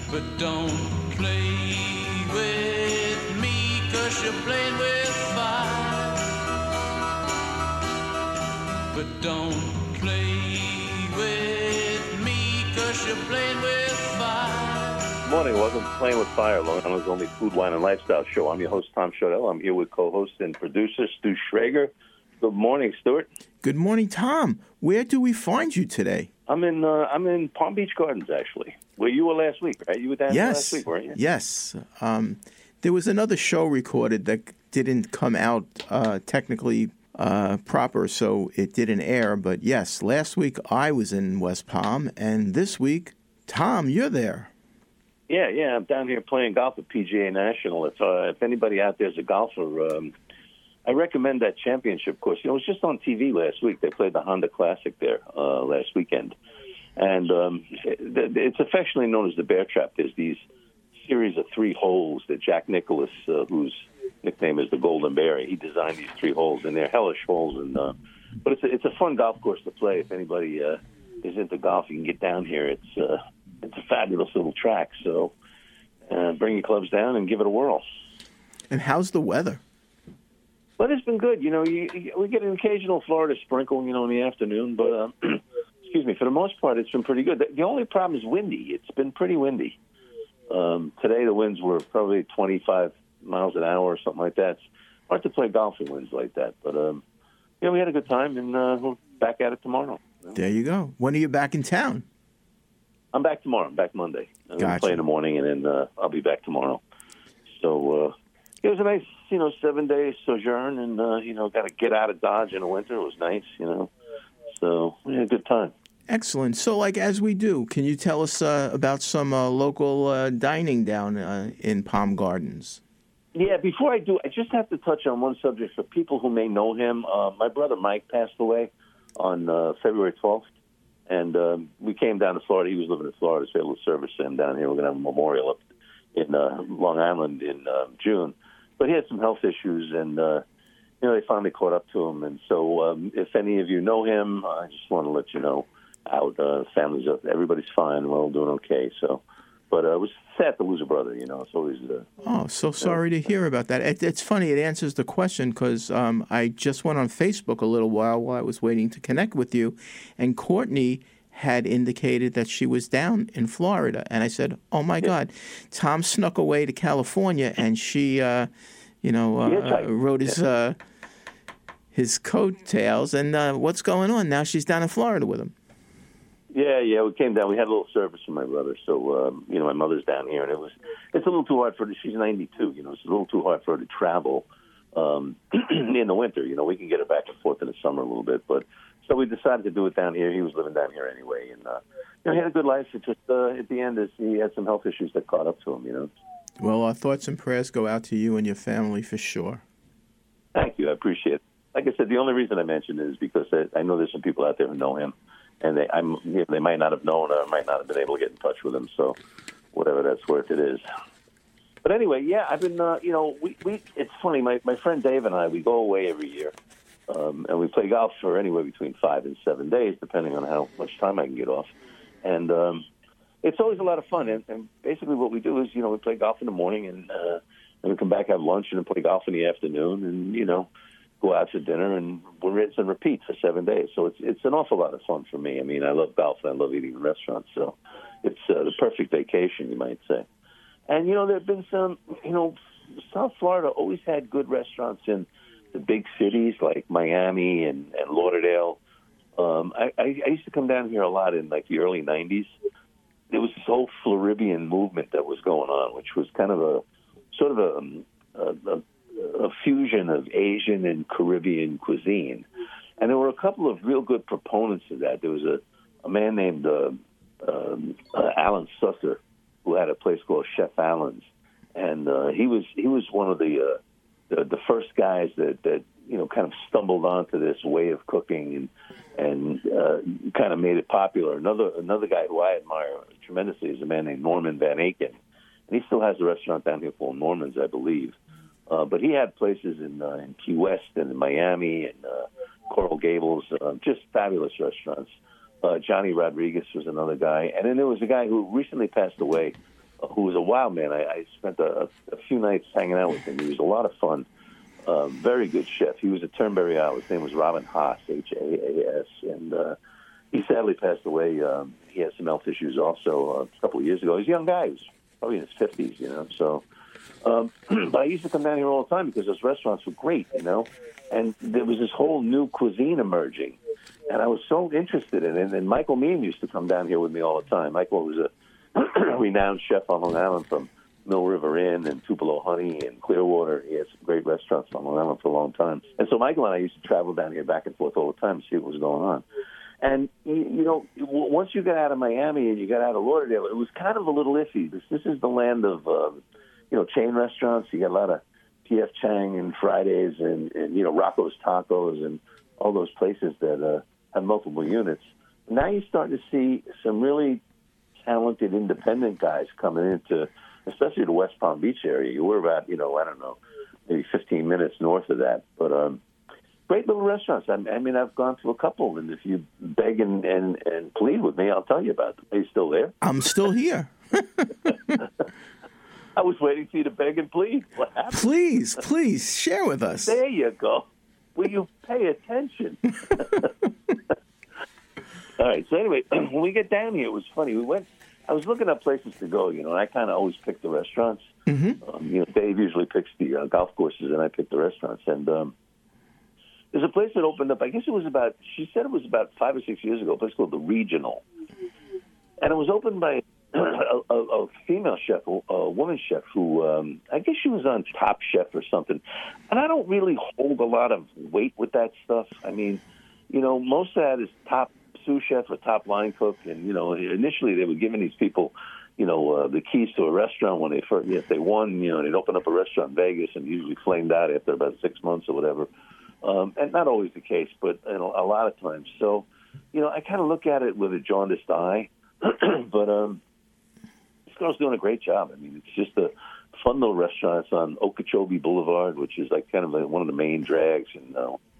But don't play with me, 'cause you're playing with fire. But don't play with me, 'cause you're playing with fire. Good morning. Welcome to Playing with Fire, Long Island's only food, wine, and lifestyle show. I'm your host, Tom Shodell. I'm here with co-host and producer Stu Schrager. Good morning, Stuart. Good morning, Tom. Where do we find you today? I'm in Palm Beach Gardens, actually, where you were last week, right? You were down last week, weren't you? Yes. There was another show recorded that didn't come out technically proper, so it didn't air. But yes, last week I was in West Palm, and this week, Tom, you're there. Yeah. I'm down here playing golf at PGA National. If anybody out there is a golfer, I recommend that championship course. It was just on TV last week. They played the Honda Classic there last weekend. And it's affectionately known as the Bear Trap. There's these series of 3 holes that Jack Nicklaus, whose nickname is the Golden Bear, he designed these 3 holes, and they're hellish holes. But it's a fun golf course to play. If anybody is into golf, you can get down here. It's a fabulous little track. So bring your clubs down and give it a whirl. And how's the weather? But it's been good. We get an occasional Florida sprinkle, in the afternoon. But, excuse me, for the most part, it's been pretty good. The only problem is windy. It's been pretty windy. Today, the winds were probably 25 miles an hour or something like that. It's hard to play golf in winds like that. But, we had a good time, and we're back at it tomorrow. There you go. When are you back in town? I'm back tomorrow. I'm back Monday. I'm going to play in the morning, and then I'll be back tomorrow. So, it was a nice, 7-day sojourn, and, got to get out of Dodge in the winter. It was nice, So we had a good time. Excellent. So, as we do, can you tell us about some local dining down in Palm Gardens? Yeah, before I do, I just have to touch on one subject for people who may know him. My brother Mike passed away on February 12th, and we came down to Florida. He was living in Florida, so able to service him down here. We're going to have a memorial up in Long Island in June. But he had some health issues, and, they finally caught up to him. And so if any of you know him, I just want to let you know family's up. Everybody's fine. We're all doing okay. So, but it was sad to lose a brother, It's always... so sorry to hear about that. It's funny. It answers the question because I just went on Facebook a little while I was waiting to connect with you, and Courtney had indicated that she was down in Florida. And I said, oh, my God, Tom snuck away to California, and she, rode his coattails. And what's going on? Now she's down in Florida with him. Yeah, we came down. We had a little service for my brother. So, my mother's down here, and it's a little too hard for her. She's 92, it's a little too hard for her to travel in the winter. We can get her back and forth in the summer a little bit, but... So we decided to do it down here. He was living down here anyway, and he had a good life. It just at the end, he had some health issues that caught up to him. Well, our thoughts and prayers go out to you and your family for sure. Thank you. I appreciate it. Like I said, the only reason I mentioned it is because I know there's some people out there who know him, and they might not have known or might not have been able to get in touch with him. So whatever that's worth, it is. But anyway, yeah, I've been. It's funny. My friend Dave and I, we go away every year. And we play golf for anywhere between 5 and 7 days, depending on how much time I can get off. And it's always a lot of fun. And basically what we do is, we play golf in the morning, and we come back, have lunch, and then play golf in the afternoon, and, go out to dinner, and we'll rinse and repeat for 7 days. So it's an awful lot of fun for me. I mean, I love golf, and I love eating in restaurants. So it's the perfect vacation, you might say. And, there have been some, South Florida always had good restaurants in the big cities like Miami and Lauderdale. I used to come down here a lot in the early 90s. There was this whole Floridian movement that was going on, which was kind of a fusion of Asian and Caribbean cuisine. And there were a couple of real good proponents of that. There was a man named Alan Susser who had a place called Chef Alan's. And he was one of the first guys that kind of stumbled onto this way of cooking and kind of made it popular. Another guy who I admire tremendously is a man named Norman Van Aken, and he still has a restaurant down here called Norman's, I believe. But he had places in Key West and in Miami and Coral Gables, just fabulous restaurants. Johnny Rodriguez was another guy, and then there was a guy who recently passed away, who was a wild man. I spent a few nights hanging out with him. He was a lot of fun. Very good chef. He was at Turnberry Isle. His name was Robin Haas, Haas, and he sadly passed away. He had some health issues also a couple of years ago. He's a young guy. He was probably in his 50s, you know. So, but I used to come down here all the time because those restaurants were great, you know. And there was this whole new cuisine emerging, and I was so interested in it. And Michael Meehan used to come down here with me all the time. Michael was a renowned chef on Long Island from Mill River Inn and Tupelo Honey and Clearwater. He had some great restaurants on Long Island for a long time. And so Michael and I used to travel down here back and forth all the time to see what was going on. And, you know, once you got out of Miami and you got out of Lauderdale, it was kind of a little iffy. This is the land of, you know, chain restaurants. You got a lot of P.F. Chang and Fridays and, you know, Rocco's Tacos and all those places that have multiple units. Now you're starting to see some really talented independent guys coming into, especially the West Palm Beach area. You were about, you know, I don't know, maybe 15 minutes north of that. But great little restaurants. I mean, I've gone to a couple, and if you beg and plead with me, I'll tell you about them. Are you still there? I'm still here. I was waiting for you to beg and plead. What happened? Please, share with us. There you go. Will you pay attention? All right. So anyway, when we get down here, it was funny. I was looking up places to go, you know, and I kind of always pick the restaurants. Mm-hmm. You know, Dave usually picks the golf courses, and I pick the restaurants. And there's a place that opened up, I guess it was about, she said it was about 5 or 6 years ago, a place called The Regional. And it was opened by a female chef, a woman chef who, I guess she was on Top Chef or something. And I don't really hold a lot of weight with that stuff. I mean, you know, most of that is top sous chef or top line cook. And, you know, initially they were giving these people, you know, the keys to a restaurant when they first, if they won, you know, they'd open up a restaurant in Vegas and usually flamed out after about 6 months or whatever. And not always the case, but a lot of times. So, you know, I kind of look at it with a jaundiced eye. But this girl's doing a great job. I mean, it's just a fun little restaurant. It's on Okeechobee Boulevard, which is like kind of like one of the main drags in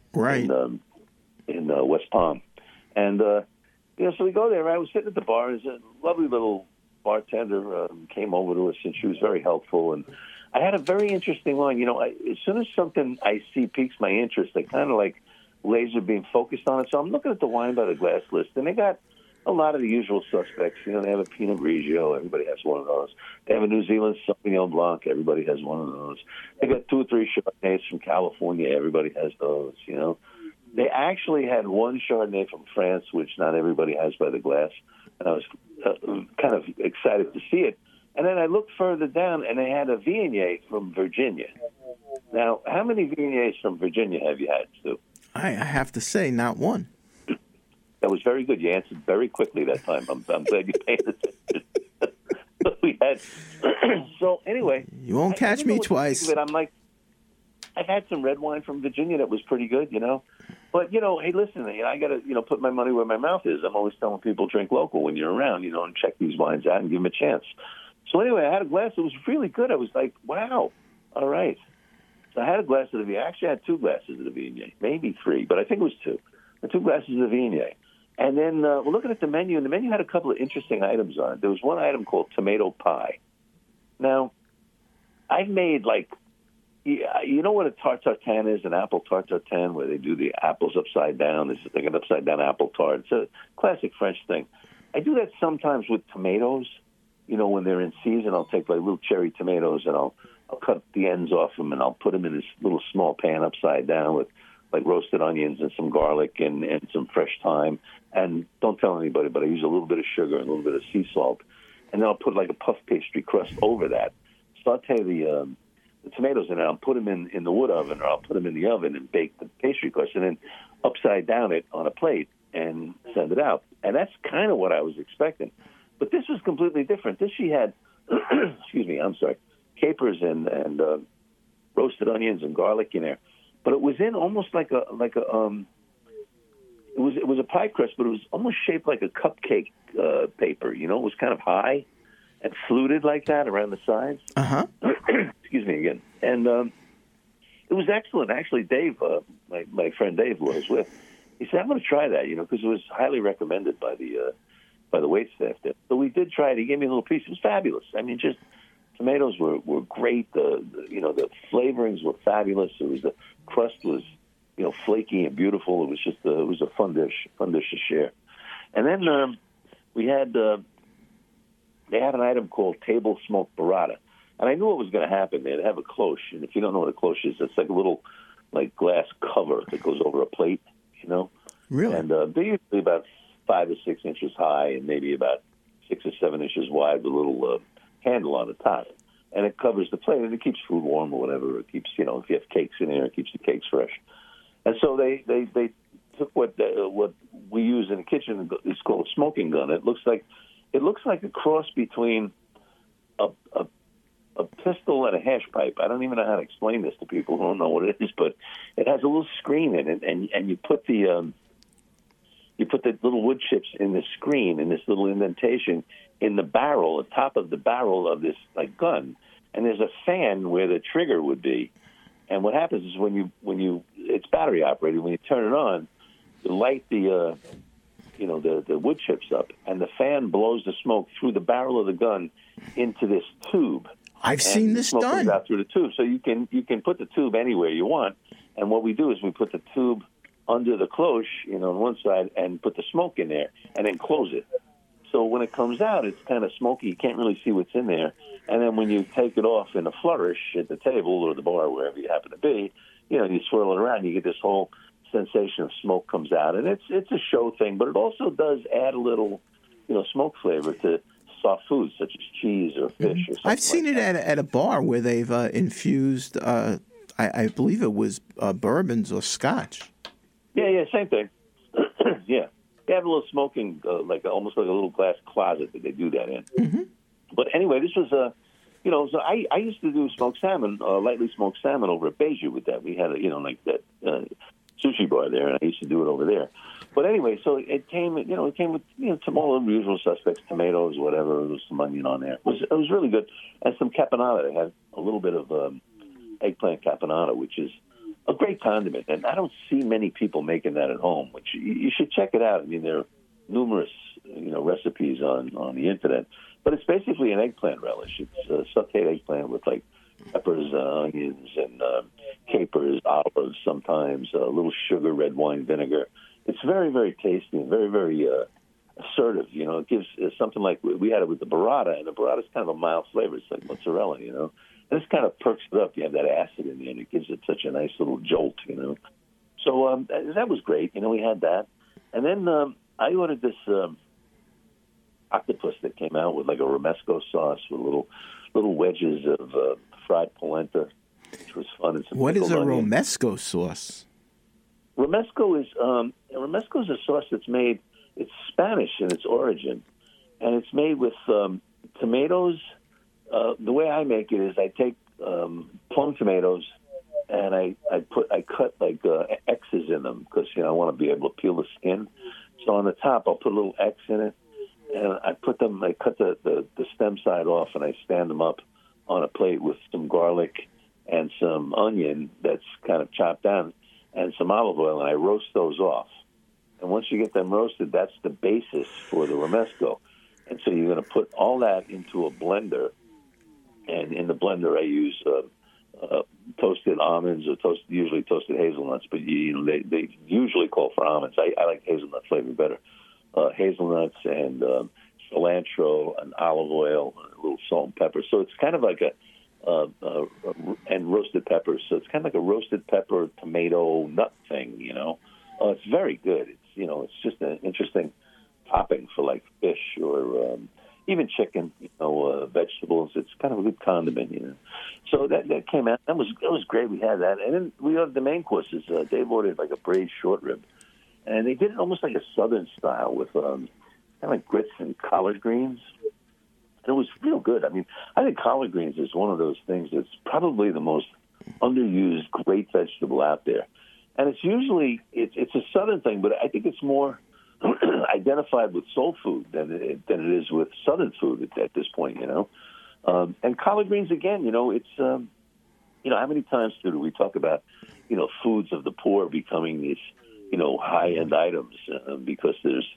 West Palm. And, you know, so we go there. I was sitting at the bar. There's a lovely little bartender came over to us, and she was very helpful. And I had a very interesting line. You know, as soon as something I see piques my interest, I kind of like laser beam focused on it. So I'm looking at the wine by the glass list, and they got a lot of the usual suspects. You know, they have a Pinot Grigio. Everybody has one of those. They have a New Zealand Sauvignon Blanc. Everybody has one of those. They got 2 or 3 Chardonnays from California. Everybody has those, you know. They actually had one Chardonnay from France, which not everybody has by the glass. And I was kind of excited to see it. And then I looked further down, and they had a Viognier from Virginia. Now, how many Viogniers from Virginia have you had, Stu? I have to say, not one. That was very good. You answered very quickly that time. I'm glad you paid attention. We had so anyway. You won't catch me twice. I'm like, I've had some red wine from Virginia that was pretty good, you know. But you know, hey, listen, you know, I got to put my money where my mouth is. I'm always telling people drink local when you're around, you know, and check these wines out and give them a chance. So anyway, I had a glass. It was really good. I was like, wow, all right. So I had a glass of the Viognier. Actually, I had 2 glasses of the Viognier, maybe 3, but I think it was 2. The 2 glasses of the Viognier. And then we're looking at the menu, and the menu had a couple of interesting items on it. There was one item called tomato pie. Now, I've made, like, you know what a tarte tartane is, an apple tarte tartane, where they do the apples upside down. It's like an upside-down apple tart. It's a classic French thing. I do that sometimes with tomatoes. You know, when they're in season, I'll take, like, little cherry tomatoes, and I'll cut the ends off them, and I'll put them in this little small pan upside down with, like, roasted onions and some garlic and some fresh thyme. And don't tell anybody, but I use a little bit of sugar and a little bit of sea salt. And then I'll put, like, a puff pastry crust over that. Saute the tomatoes in it. I'll put them in the wood oven, or I'll put them in the oven and bake the pastry crust, and then upside down it on a plate and send it out. And that's kind of what I was expecting. But this was completely different. This she had, capers and roasted onions and garlic in there. But it was in almost like a it was a pie crust, but it was almost shaped like a cupcake paper. You know, it was kind of high and fluted like that around the sides. Excuse me again. And it was excellent. Actually, Dave, my friend Dave, who I was with, he said, "I'm going to try that," you know, because it was highly recommended by the by the waitstaff there. So we did try it. He gave me a little piece. It was fabulous. I mean, just tomatoes were great. The flavorings were fabulous. The crust was flaky and beautiful. It was just it was a fun dish to share. And then we had they had an item called table smoked burrata, and I knew what was going to happen. They'd have a cloche, and if you don't know what a cloche is, it's like a little glass cover that goes over a plate, Really? And they're usually about 5 or 6 inches high and maybe about 6 or 7 inches wide with a little handle on the top. And it covers the plate, and it keeps food warm or whatever. It keeps, if you have cakes in there, it keeps the cakes fresh. And so they took what we use in the kitchen. It's called a smoking gun. It looks like a cross between a pistol and a hash pipe. I don't even know how to explain this to people who don't know what it is, but it has a little screen in it, and you put the little wood chips in the screen, in this little indentation in the barrel, the top of the barrel of this gun, and there's a fan where the trigger would be. And what happens is when you it's battery operated. When you turn it on, you light the wood chips up, and the fan blows the smoke through the barrel of the gun into this tube. I've seen this done. done. Comes out through the tube, so you can put the tube anywhere you want. And what we do is we put the tube under the cloche, on one side, and put the smoke in there, and then close it. So when it comes out, it's kind of smoky. You can't really see what's in there. And then when you take it off in a flourish at the table or the bar, wherever you happen to be, you swirl it around, you get this whole sensation of smoke comes out. And it's a show thing, but it also does add a little, smoke flavor to soft foods such as cheese or fish or something. I've seen it at a bar where they've infused, I believe it was bourbons or scotch. Yeah, same thing. Yeah. They have a little smoking, almost like a little glass closet that they do that in. Mm-hmm. But anyway, this was so I used to do smoked salmon, lightly smoked salmon over at Beiju with that. We had that sushi bar there, and I used to do it over there. But anyway, so it came with some all the usual suspects, tomatoes, whatever. There was some onion on there. It was really good, and some caponata. It had a little bit of eggplant caponata, which is a great condiment, and I don't see many people making that at home. Which you should check it out. I mean, there are numerous recipes on the internet, but it's basically an eggplant relish. It's sautéed eggplant with peppers, onions, and capers, olives, sometimes a little sugar, red wine vinegar. It's very, very tasty and very, very assertive. It gives something like we had it with the burrata, and the burrata's kind of a mild flavor. It's like mozzarella, And this kind of perks it up. You have that acid in there, and it gives it such a nice little jolt, So that was great. We had that. And then I ordered this octopus that came out with a romesco sauce with little wedges of fried polenta, which was fun. And some what is a onion. romesco sauce? Romesco is a sauce that's made. It's Spanish in its origin, and it's made with tomatoes. The way I make it is I take plum tomatoes and I cut X's in them because I want to be able to peel the skin. So on the top I'll put a little X in it, and I cut the stem side off, and I stand them up on a plate with some garlic and some onion that's kind of chopped down, and some olive oil, and I roast those off. And once you get them roasted, that's the basis for the romesco. And so you're going to put all that into a blender. And in the blender, I use toasted almonds or usually toasted hazelnuts, but they usually call for almonds. I like hazelnut flavor better. Hazelnuts and cilantro and olive oil, and a little salt and pepper. So it's kind of like and roasted peppers. So it's kind of like a roasted pepper tomato nut thing. It's very good. It's just an interesting topping for fish or even chicken, vegetables. It's kind of a good condiment, So that came out. That was great. We had that, and then we had the main courses. Dave ordered a braised short rib, and they did it almost like a southern style with kind of like grits and collard greens. And it was real good. I mean, I think collard greens is one of those things that's probably the most underused great vegetable out there, and it's usually it's a southern thing, but I think it's more identified with soul food than it is with southern food at this point, And collard greens, again, it's, how many times do we talk about, foods of the poor becoming these, high-end items because there's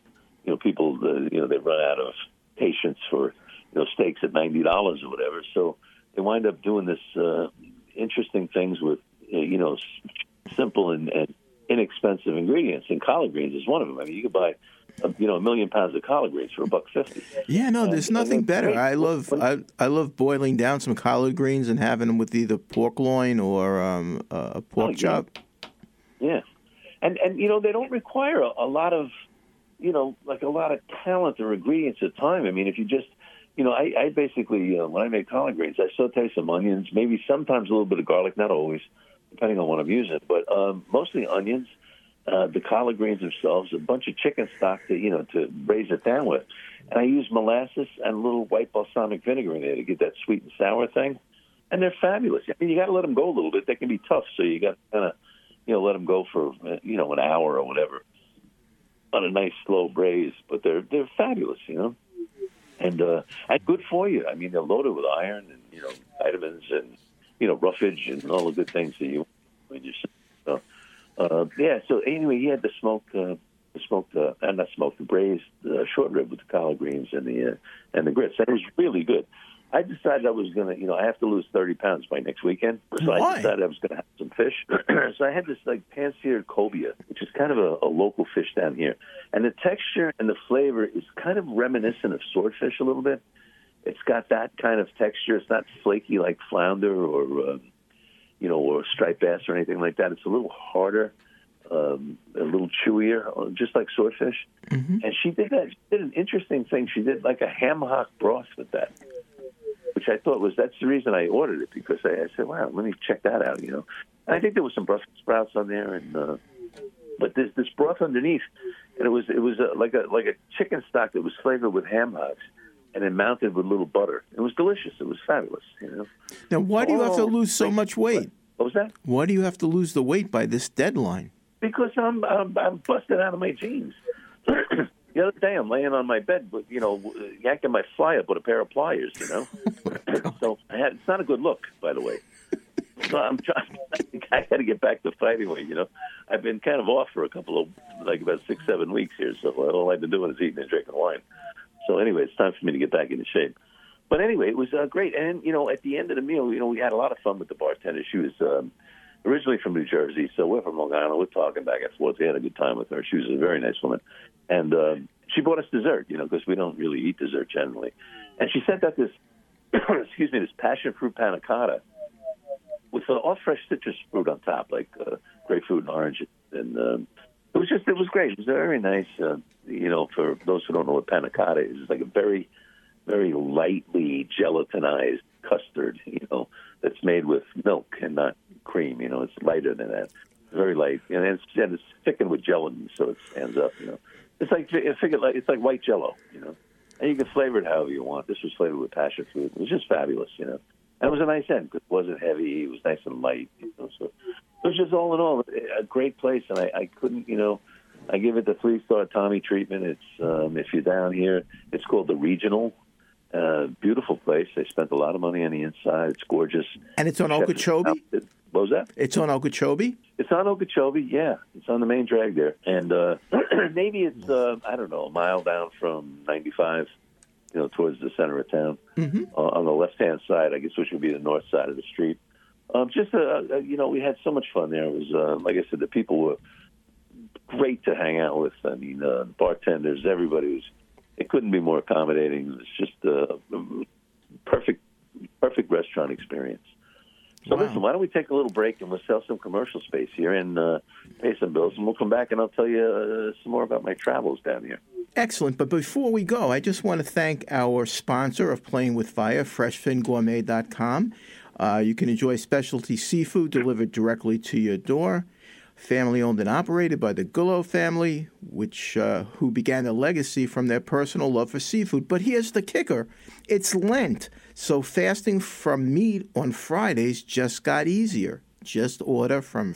people, they run out of patience for, steaks at $90 or whatever. So they wind up doing this interesting things with, simple and inexpensive ingredients. And collard greens is one of them. I mean, you could buy, 1 million pounds of collard greens for $1.50. Yeah, no, there's nothing better. Great. I love boiling down some collard greens and having them with either pork loin or a pork chop. Yeah. And they don't require a lot of, like a lot of talent or ingredients at time. I mean, if you just, I basically, when I make collard greens, I saute some onions, maybe sometimes a little bit of garlic, not always, depending on what I'm using, but mostly onions, the collard greens themselves, a bunch of chicken stock to braise it down with. And I use molasses and a little white balsamic vinegar in there to get that sweet and sour thing. And they're fabulous. I mean, you got to let them go a little bit. They can be tough, so you got to kind of, let them go for, an hour or whatever on a nice slow braise. But they're fabulous, and good for you. I mean, they're loaded with iron and, vitamins and, roughage and all the good things that you when you so So anyway, he had the braised short rib with the collard greens and the grits. And it was really good. I decided I was going to, I have to lose 30 pounds by next weekend. So Why? I decided I was going to have some fish. So I had this pan-seared cobia, which is kind of a local fish down here. And the texture and the flavor is kind of reminiscent of swordfish a little bit. It's got that kind of texture. It's not flaky like flounder or striped bass or anything like that. It's a little harder, a little chewier, just like swordfish. Mm-hmm. And she did that. She did an interesting thing. She did like a ham hock broth with that, which I thought that's the reason I ordered it, because I said, wow, let me check that out, And I think there was some Brussels sprouts on there, and but there's this broth underneath, and it was like a chicken stock that was flavored with ham hocks, and then mounted with a little butter. It was delicious. It was fabulous, Now, why do you have to lose so much weight? What was that? Why do you have to lose the weight by this deadline? Because I'm busted out of my jeans. The other day, I'm laying on my bed, yanking my fly up with a pair of pliers, So it's not a good look, by the way. So I'm trying. I got to get back to fighting weight. I've been kind of off for a couple of about 6-7 weeks here. So all I've been doing is eating and drinking wine. So anyway, it's time for me to get back into shape. But anyway, it was great. And at the end of the meal, we had a lot of fun with the bartender. She was originally from New Jersey, so we're from Long Island. We're talking back and forth. We had a good time with her. She was a very nice woman. And she bought us dessert, because we don't really eat dessert generally. And she sent out this, this passion fruit panna cotta with all fresh citrus fruit on top, like grapefruit and orange. And it was great. It was very nice, for those who don't know what panna cotta is. It's like a very, very lightly gelatinized custard, that's made with milk and not cream. It's lighter than that. Very light. And it's thickened with gelatin, so it stands up, It's like white Jell-O, and you can flavor it however you want. This was flavored with passion fruit. It was just fabulous, And it was a nice end because it wasn't heavy. It was nice and light, So it was just all in all a great place, and I couldn't, I give it the 3-star Tommy treatment. It's if you're down here, it's called the Regional. Beautiful place. They spent a lot of money on the inside. It's gorgeous. And it's on Okeechobee? What was that? It's on Okeechobee? It's on Okeechobee, yeah. It's on the main drag there. And maybe it's, I don't know, a mile down from 95, towards the center of town. Mm-hmm. On the left-hand side, I guess, which would be the north side of the street. We had so much fun there. It was, like I said, the people were great to hang out with. I mean, bartenders, everybody was, it couldn't be more accommodating. It was just a perfect restaurant experience. So Listen, why don't we take a little break and we'll sell some commercial space here and pay some bills, and we'll come back and I'll tell you some more about my travels down here. Excellent. But before we go, I just want to thank our sponsor of Playing with Fire, FreshFinGourmet.com. You can enjoy specialty seafood delivered directly to your door. Family-owned and operated by the Gullo family, who began a legacy from their personal love for seafood. But here's the kicker. It's Lent, so fasting from meat on Fridays just got easier. Just order from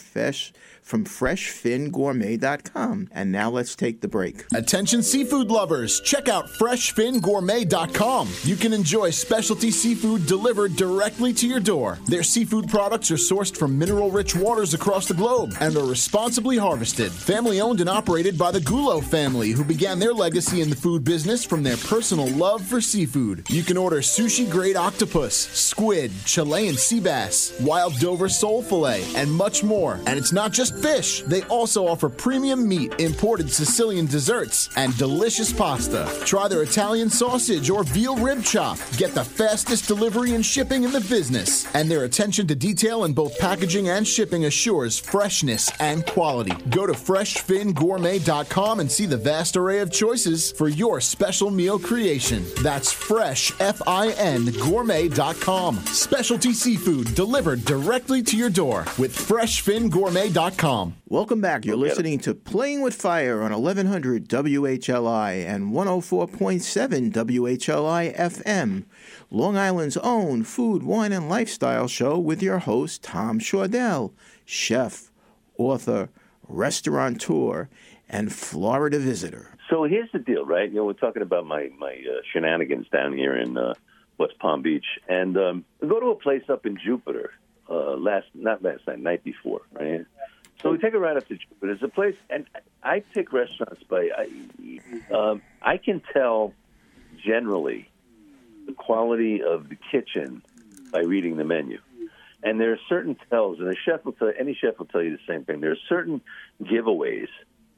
freshfingourmet.com. And now let's take the break. Attention seafood lovers, check out freshfingourmet.com. You can enjoy specialty seafood delivered directly to your door. Their seafood products are sourced from mineral-rich waters across the globe and are responsibly harvested. Family-owned and operated by the Gulo family, who began their legacy in the food business from their personal love for seafood. You can order sushi-grade octopus, squid, Chilean sea bass, wild Dover sole fillet, and much more. And it's not just fish. They also offer premium meat, imported Sicilian desserts, and delicious pasta. Try their Italian sausage or veal rib chop. Get the fastest delivery and shipping in the business. And their attention to detail in both packaging and shipping assures freshness and quality. Go to freshfingourmet.com and see the vast array of choices for your special meal creation. That's fresh, F-I-N, gourmet.com. Specialty seafood delivered directly to your door with freshfingourmet.com. Welcome back. You're listening to Playing with Fire on 1100 WHLI and 104.7 WHLI FM, Long Island's own food, wine, and lifestyle show with your host, Tom Shaudell, chef, author, restaurateur, and Florida visitor. So here's the deal, right? We're talking about my shenanigans down here in West Palm Beach. And we go to a place up in Jupiter, night before, right? So we take a ride up to Jupiter. There's a place, and I pick restaurants by, I can tell generally the quality of the kitchen by reading the menu. And there are certain tells, and any chef will tell you the same thing. There are certain giveaways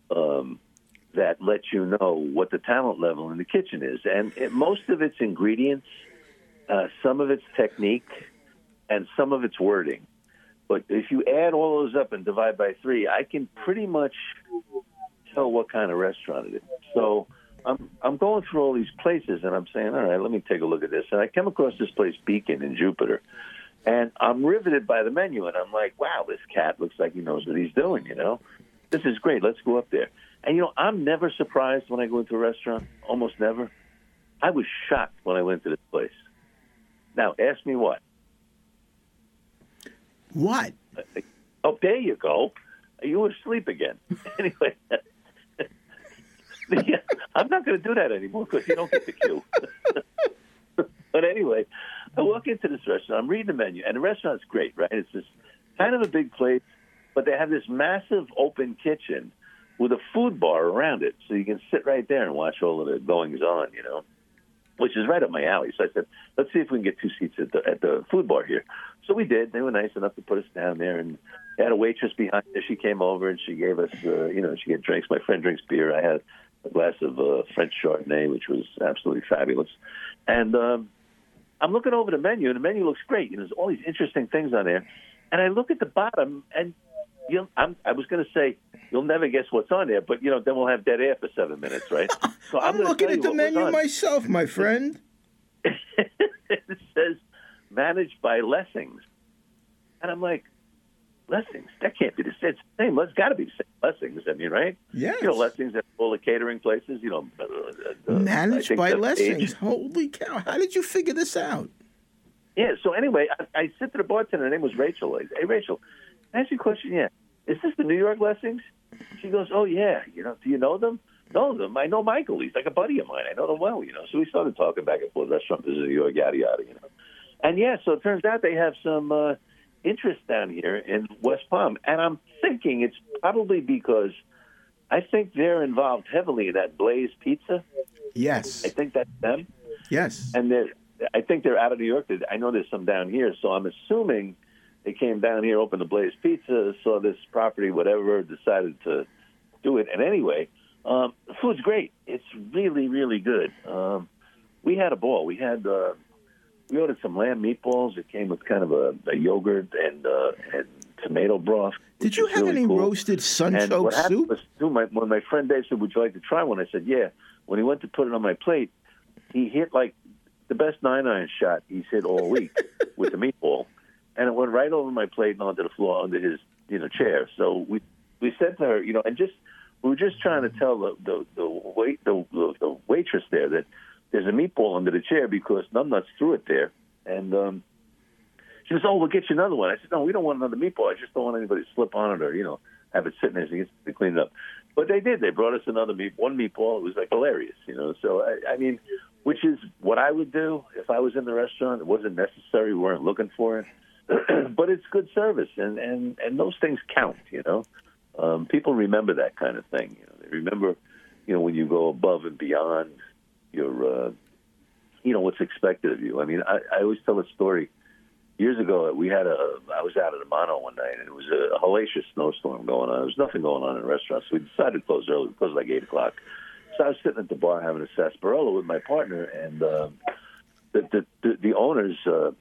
that let you know what the talent level in the kitchen is. And most of it's ingredients, some of it's technique, and some of it's wording. But if you add all those up and divide by 3, I can pretty much tell what kind of restaurant it is. So I'm going through all these places, and I'm saying, all right, let me take a look at this. And I come across this place, Beacon, in Jupiter. And I'm riveted by the menu, and I'm like, wow, this cat looks like he knows what he's doing, This is great. Let's go up there. And, I'm never surprised when I go into a restaurant, almost never. I was shocked when I went to this place. Now, ask me what? What? Oh, there you go. You were asleep again. Anyway, I'm not going to do that anymore because you don't get the cue. But anyway, I walk into this restaurant. I'm reading the menu, and the restaurant's great, right? It's this kind of a big place, but they have this massive open kitchen with a food bar around it, so you can sit right there and watch all of the goings-on, which is right up my alley. So I said, let's see if we can get 2 seats at the food bar here. So we did. They were nice enough to put us down there, and they had a waitress behind us. She came over, and she gave us, she gave drinks. My friend drinks beer. I had a glass of French Chardonnay, which was absolutely fabulous. And I'm looking over the menu, and the menu looks great. There's all these interesting things on there. And I look at the bottom, and I was going to say, you'll never guess what's on there, but, then we'll have dead air for 7 minutes, right? So I'm looking at the menu myself, my friend. It says, managed by Lessings. And I'm like, Lessings? That can't be the same. It's the same. It's got to be the same Lessings, right? Yes. Lessings at all the catering places, managed by Lessings. Holy cow. How did you figure this out? Yeah, so anyway, I said to the bartender, her name was Rachel. I said, hey, Rachel, can I ask you a question? Yeah. Is this the New York Lessings? She goes, oh, yeah. Do you know them? Know them. I know Michael. He's like a buddy of mine. I know them well, So we started talking back and forth, restaurant business, New York, yada, yada, And, yeah, so it turns out they have some interest down here in West Palm. And I'm thinking it's probably because I think they're involved heavily in that Blaze Pizza. Yes. I think that's them. Yes. And I think they're out of New York. I know there's some down here, so I'm assuming they came down here, opened the Blaze Pizza, saw this property, whatever, decided to do it. And anyway, the food's great. It's really, really good. We had a ball. We ordered some lamb meatballs. It came with kind of a yogurt and tomato broth. Did you have any roasted sunchoke soup? When my friend Dave said, would you like to try one? I said, yeah. When he went to put it on my plate, he hit like the best 9-iron shot he's hit all week with the meatball. And it went right over my plate and onto the floor under his, chair. So we said to her, and we were just trying to tell the waitress there that there's a meatball under the chair because numbnuts threw it there. And She goes, "Oh, we'll get you another one." I said, "No, we don't want another meatball. I just don't want anybody to slip on it or, have it sitting there so to clean it up." But they did. They brought us one meatball. It was like hilarious, So, I mean, which is what I would do if I was in the restaurant. It wasn't necessary. We weren't looking for it. But it's good service, and those things count, People remember that kind of thing. They remember, when you go above and beyond your, what's expected of you. I mean, I always tell a story. Years ago, I was out at Amano one night, and it was a hellacious snowstorm going on. There was nothing going on in the restaurant, so we decided to close early. We closed like 8 o'clock. So I was sitting at the bar having a sarsaparilla with my partner, and the owners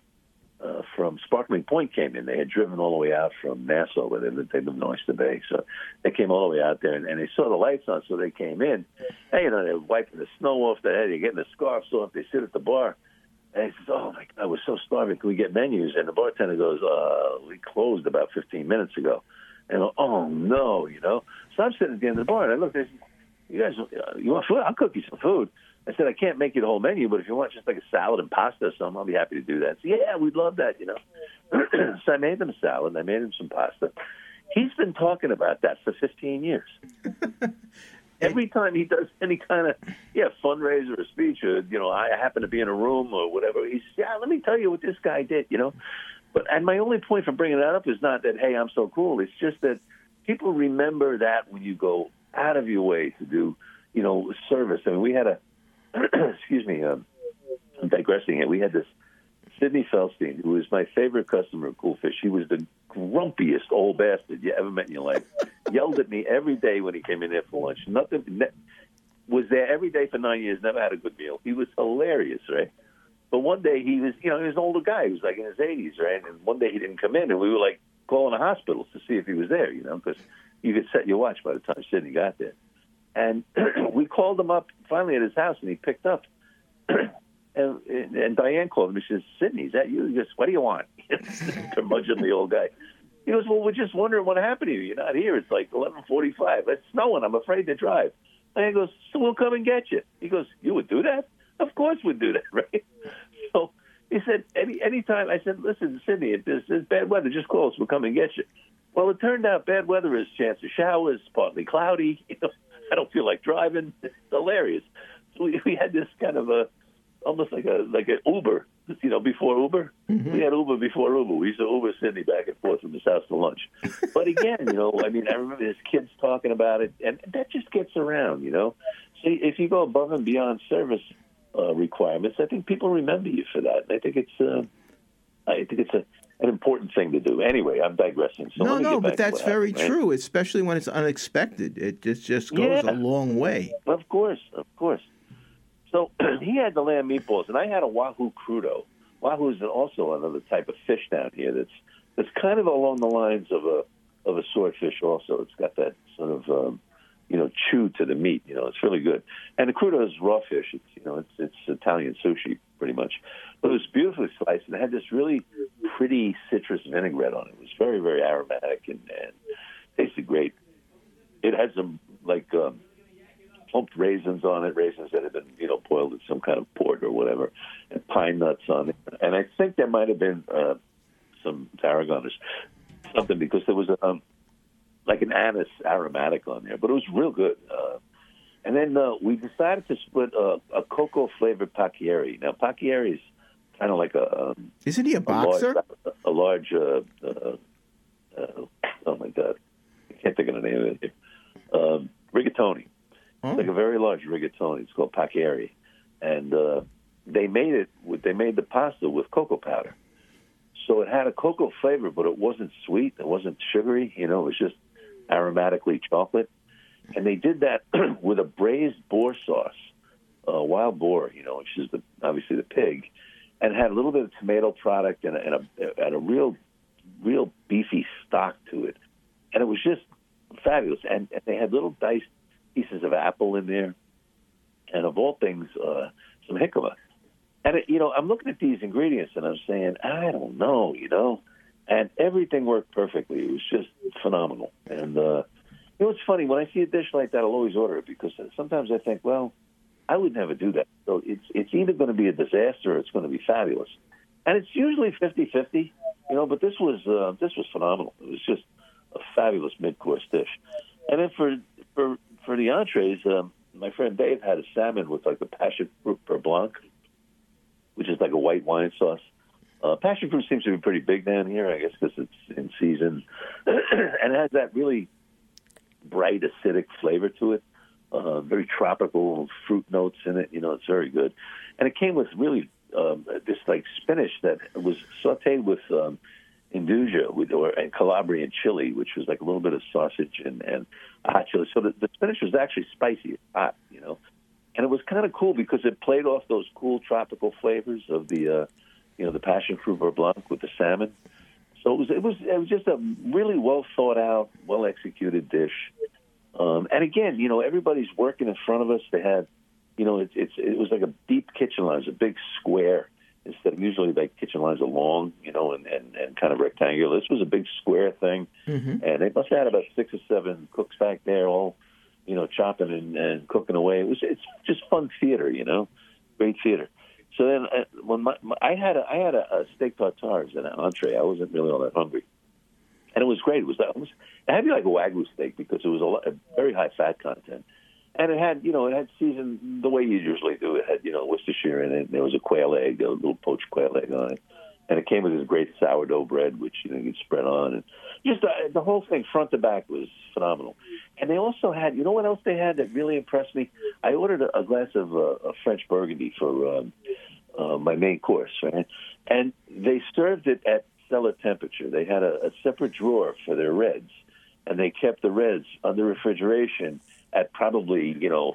from Sparkling Point came in. They had driven all the way out from Nassau, where they lived in Oyster Bay. So they came all the way out there, and they saw the lights on, so they came in. And, they're wiping the snow off their head. They're getting the scarves off. They sit at the bar. And he says, "Oh, my God, we're so starving. Can we get menus?" And the bartender goes, "We closed about 15 minutes ago." And I go, "Oh, no, So I'm sitting at the end of the bar, and I looked, I said, "You guys, you want food? I'll cook you some food." I said, "I can't make you the whole menu, but if you want just like a salad and pasta or something, I'll be happy to do that." So, "Yeah, we'd love that, So I made them a salad, and I made him some pasta. He's been talking about that for 15 years. Every time he does any kind of fundraiser or speech, or I happen to be in a room or whatever, he says, "Yeah, let me tell you what this guy did," And my only point for bringing that up is not that, hey, I'm so cool. It's just that people remember that when you go out of your way to do, service. I mean, we had excuse me, I'm digressing here. We had this Sidney Felstein, who was my favorite customer at Cool Fish. He was the grumpiest old bastard you ever met in your life. Yelled at me every day when he came in there for lunch. Was there every day for 9 years, never had a good meal. He was hilarious, right? But one day he was, he was an older guy. He was like in his 80s, right? And one day he didn't come in, and we were like calling the hospitals to see if he was there, because you could set your watch by the time Sidney got there. And we called him up finally at his house, and he picked up. And Diane called him. She says, "Sidney, is that you?" He goes, "What do you want?" Curmudgeonly old guy. He goes, "Well, we're just wondering what happened to you. You're not here. It's like 11:45. It's snowing. I'm afraid to drive." And he goes, "So we'll come and get you." He goes, "You would do that?" "Of course we'd do that, right?" So he said, anytime. I said, "Listen, Sidney, if there's bad weather, just call us. We'll come and get you." Well, it turned out bad weather is chance of showers, partly cloudy. I don't feel like driving. It's hilarious. So we had this kind of almost like an Uber, before Uber. Mm-hmm. We had Uber before Uber. We used to Uber Sidney back and forth from his house to lunch. But again, I remember his kids talking about it, and that just gets around, So if you go above and beyond service requirements, I think people remember you for that. And I think it's an important thing to do. Anyway, I'm digressing. So no, but that's very true, especially when it's unexpected. It just goes a long way. Of course. So he had the lamb meatballs, and I had a Wahoo crudo. Wahoo is also another type of fish down here that's kind of along the lines of a swordfish. Also, it's got that sort of chew to the meat. It's really good. And the crudo is raw fish. It's Italian sushi pretty much. But it was beautifully sliced, and it had this really pretty citrus vinaigrette on it. It was very, very aromatic and tasted great. It had some plumped raisins on it, raisins that had been, boiled in some kind of port or whatever, and pine nuts on it. And I think there might have been some tarragon or something, because there was like an anise aromatic on there, but it was real good. And then we decided to split a cocoa-flavored pacchieri. Now, pacchieri is kind of like Isn't he a boxer? A large, oh, my God. I can't think of the name of it. Rigatoni. Oh. It's like a very large rigatoni. It's called pacchieri. And they made the pasta with cocoa powder. So it had a cocoa flavor, but it wasn't sweet. It wasn't sugary. It was just aromatically chocolate. And they did that with a braised boar sauce, wild boar, which is obviously the pig, and had a little bit of tomato product and a real beefy stock to it. And it was just fabulous. And they had little diced pieces of apple in there, and of all things, some jicama. And I'm looking at these ingredients, and I'm saying, I don't know, and everything worked perfectly. It was just phenomenal. And it's funny, when I see a dish like that, I'll always order it, because sometimes I think, well, I would never do that. So it's either going to be a disaster or it's going to be fabulous. And it's usually 50-50. But this was phenomenal. It was just a fabulous mid-course dish. And then for the entrees, my friend Dave had a salmon with like the passion fruit beurre blanc, which is like a white wine sauce. Passion fruit seems to be pretty big down here, I guess, because it's in season, and it has that really bright acidic flavor to it. Very tropical fruit notes in it. It's very good. And it came with really this like spinach that was sautéed with induja and Calabrian chili, which was like a little bit of sausage and hot chili. So the spinach was actually spicy. It's hot, And it was kind of cool because it played off those cool tropical flavors of the passion fruit beurre blanc with the salmon. So it was just a really well thought out, well executed dish. And again, everybody's working in front of us. They had, it was like a deep kitchen line. It was a big square instead of usually like kitchen lines are long, and kind of rectangular. This was a big square thing. Mm-hmm. And they must have had about 6 or 7 cooks back there all, chopping and cooking away. It's just fun theater, great theater. So then when I had a steak tartare as an entree. I wasn't really all that hungry. And it was great. It had to be like a Wagyu steak because it was a very high fat content. And it had seasoned the way you usually do. It had, Worcestershire in it. There was a quail egg, a little poached quail egg on it. And it came with this great sourdough bread, which, you could spread on. And just the whole thing, front to back, was phenomenal. And they also had, what else they had that really impressed me? I ordered a glass of a French Burgundy for my main course, right? And they served it at cellar temperature. They had a separate drawer for their reds, and they kept the reds under refrigeration at probably,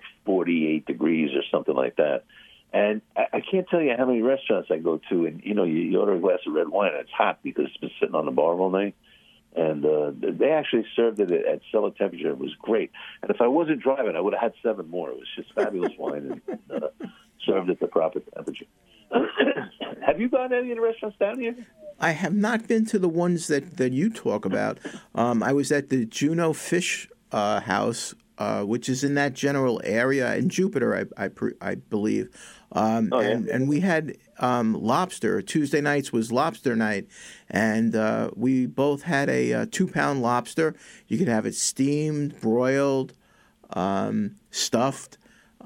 48 degrees or something like that. And I can't tell you how many restaurants I go to, and, you order a glass of red wine, and it's hot because it's been sitting on the bar all night. And they actually served it at cellar temperature. It was great. And if I wasn't driving, I would have had 7 more. It was just fabulous wine and served at the proper temperature. Have you gone to any of the restaurants down here? I have not been to the ones that you talk about. I was at the Juno Fish House, which is in that general area in Jupiter, I believe. And we had lobster. Tuesday nights was lobster night, and we both had a 2-pound lobster. You could have it steamed, broiled, stuffed.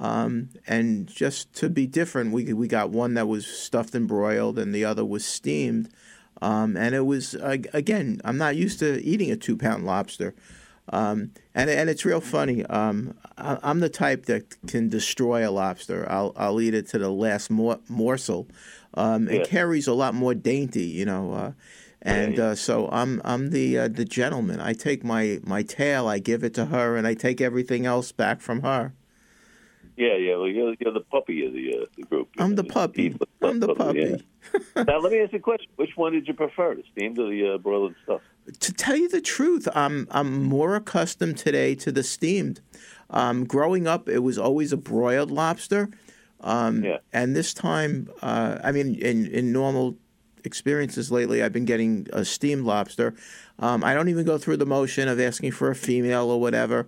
And just to be different, we got one that was stuffed and broiled, and the other was steamed. And it was, again, I'm not used to eating a 2-pound lobster. And it's real funny. I'm the type that can destroy a lobster. I'll eat it to the last morsel. It carries a lot more dainty, So I'm the gentleman. I take my tail, I give it to her, and I take everything else back from her. Yeah. Well, you're the puppy of the group. I'm the puppy. I'm the puppy. Yeah. Now, let me ask you a question. Which one did you prefer, the steamed or the broiled stuff? To tell you the truth, I'm more accustomed today to the steamed. Growing up, it was always a broiled lobster. And this time, in normal experiences lately, I've been getting a steamed lobster. I don't even go through the motion of asking for a female or whatever.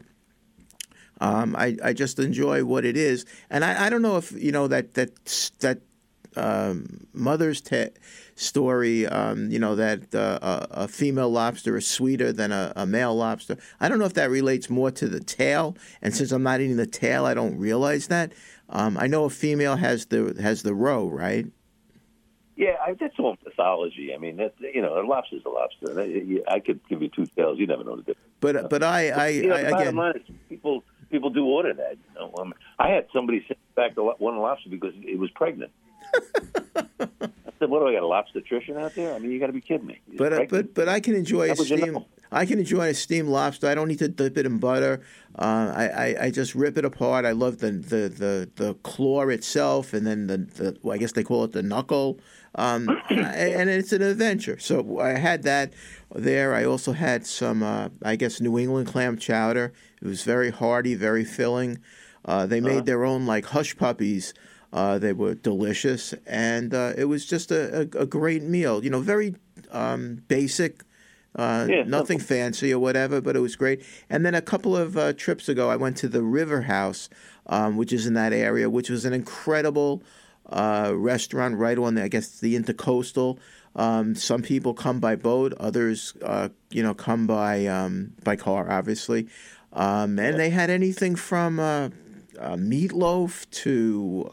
I just enjoy what it is, and I don't know if that mother's story, that a female lobster is sweeter than a male lobster. I don't know if that relates more to the tail, and since I'm not eating the tail, I don't realize that. I know a female has the roe, right? Yeah, that's all mythology. I mean, a lobster's a lobster. I could give you 2 tails. You never know the difference. But I the bottom again, line is people do order that. I had somebody send back one lobster because it was pregnant. I said, "What do I got, a lobstertrician out there? I mean, you got to be kidding me." But I can enjoy a steam. I can enjoy a steamed lobster. I don't need to dip it in butter. I just rip it apart. I love the claw itself, and then I guess they call it the knuckle. And it's an adventure. So I had that there. I also had some, New England clam chowder. It was very hearty, very filling. They made their own like hush puppies. They were delicious, and it was just a great meal. Very basic. Nothing fancy or whatever, but it was great. And then a couple of trips ago, I went to the River House, which is in that area, which was an incredible restaurant right on the, I guess, the Intercoastal. Some people come by boat, others, come by car, obviously. And they had anything from meatloaf to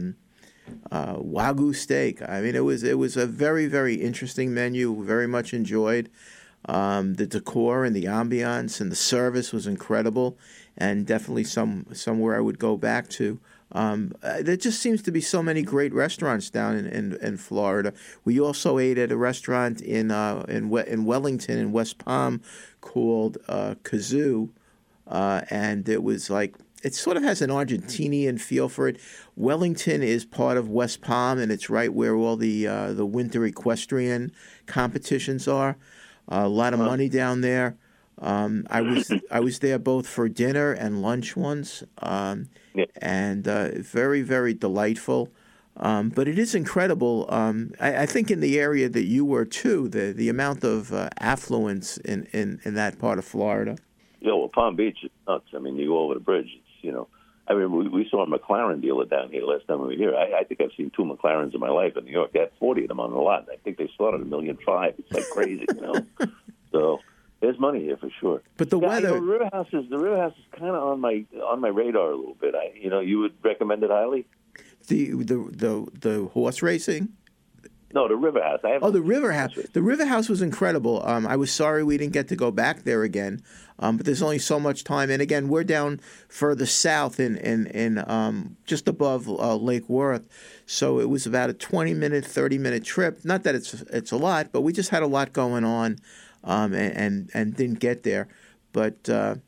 Wagyu steak. I mean, it was a very, very interesting menu. Very much enjoyed. The decor and the ambiance and the service was incredible, and definitely somewhere I would go back to. There just seems to be so many great restaurants down in Florida. We also ate at a restaurant in Wellington in West Palm called Kazoo, and it was like, it sort of has an Argentinian feel for it. Wellington is part of West Palm, and it's right where all the winter equestrian competitions are. A lot of money down there. I was there both for dinner and lunch once, and very, very delightful. But it is incredible. I think in the area that you were too, the amount of affluence in that part of Florida. Well, Palm Beach is nuts. I mean, you go over the bridge. It's, I mean, we saw a McLaren dealer down here last time we were here. I think I've seen 2 McLarens in my life in New York. They had 40 of them on the lot. I think they started $1.5 million. It's like crazy, So there's money here for sure. But the weather, the River House is kind of on my radar a little bit. You would recommend it highly. The horse racing. No, the River House. The River House. The River House was incredible. I was sorry we didn't get to go back there again, but there's only so much time. And again, we're down further south in just above Lake Worth, so it was about a 20-minute, 30-minute trip. Not that it's a lot, but we just had a lot going on, and didn't get there. But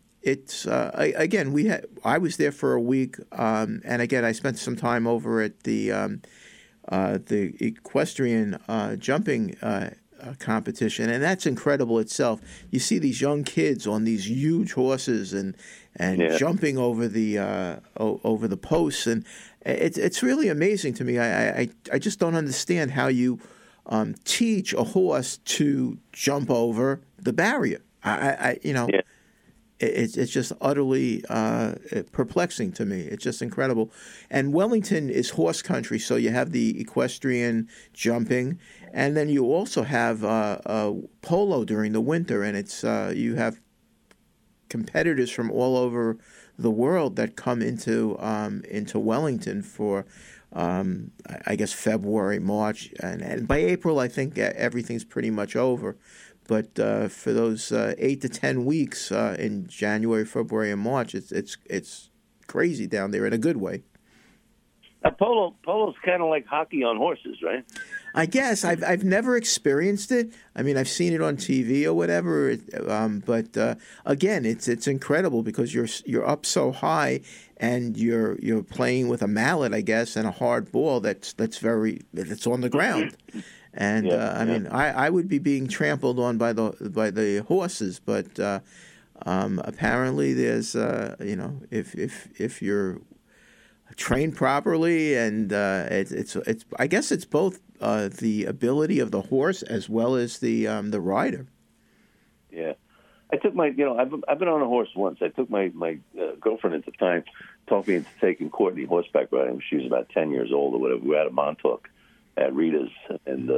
I was there for a week, and again, I spent some time over at the equestrian jumping competition, and that's incredible itself. You see these young kids on these huge horses and jumping over the posts, and it's really amazing to me. I just don't understand how you teach a horse to jump over the barrier. It's just utterly perplexing to me. It's just incredible. And Wellington is horse country, so you have the equestrian jumping, and then you also have polo during the winter, and it's you have competitors from all over the world that come into Wellington for I guess February, March, and by April I think everything's pretty much over. But for those 8 to 10 weeks in January, February, and March, it's crazy down there in a good way. Polo's kind of like hockey on horses, right? I guess I've never experienced it. I mean, I've seen it on TV or whatever. But again, it's incredible because you're up so high and you're playing with a mallet, I guess, and a hard ball that's on the ground. And I mean, I would be being trampled on by the horses, but apparently there's if you're trained properly, and it's I guess it's both the ability of the horse as well as the rider. Yeah, I took my I've been on a horse once. I took my girlfriend at the time, talked me into taking Courtney horseback riding when she was about 10 years old or whatever. We were at a Montauk at Rita's, and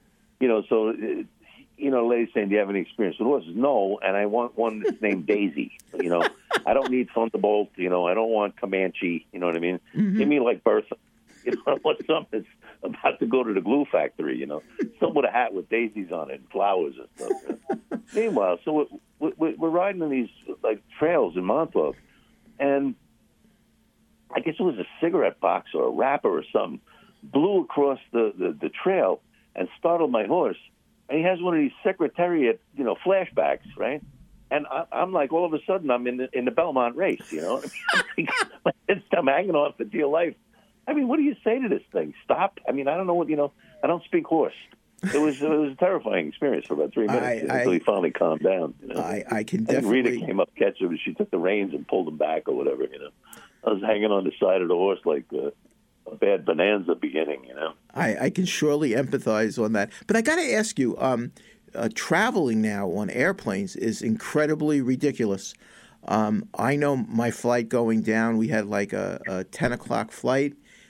ladies saying, "Do you have any experience with horses?" No, and I want one that's named Daisy. I don't need Thunderbolt. I don't want Comanche. You know what I mean? Mm-hmm. Give me like Bertha. I want something that's about to go to the glue factory. Something with a hat with daisies on it and flowers and stuff. Meanwhile, so we're riding in these like trails in Montauk, and I guess it was a cigarette box or a wrapper or something blew across the trail and startled my horse. And he has one of these Secretariat, flashbacks, right? And I'm like, all of a sudden, I'm in the Belmont race, I'm hanging on for dear life. I mean, what do you say to this thing? Stop? I mean, I don't know what, I don't speak horse. It was a terrifying experience for about 3 minutes until he finally calmed down. I can definitely. Rita came up, catch him, and she took the reins and pulled him back or whatever. I was hanging on the side of the horse like a bad bonanza beginning. I can surely empathize on that, but I got to ask you, traveling now on airplanes is incredibly ridiculous. I know my flight going down, we had like a 10 o'clock flight.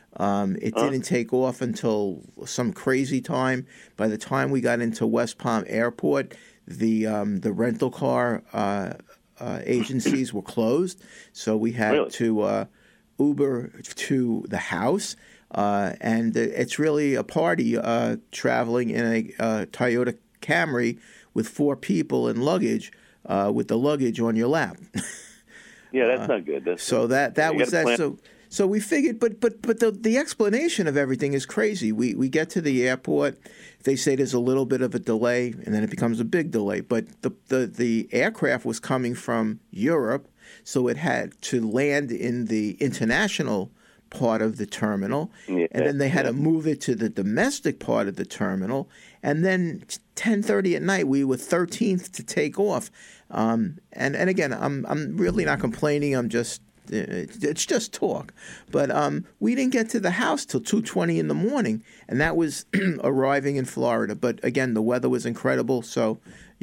It didn't take off until some crazy time. By the time we got into West Palm Airport, the rental car agencies were closed, so we had to Uber to the house. And it's really a party traveling in a Toyota Camry with 4 people and luggage, with the luggage on your lap. Yeah, that's not good. That was that. So we figured, but the explanation of everything is crazy. We get to the airport, they say there's a little bit of a delay, and then it becomes a big delay. But the aircraft was coming from Europe, so it had to land in the international part of the terminal, and then they had to move it to the domestic part of the terminal, and then 10:30 at night we were 13th to take off. And again, I'm really not complaining. I'm just it's just talk. But we didn't get to the house till 2:20 in the morning, and that was arriving in Florida. But again, the weather was incredible, so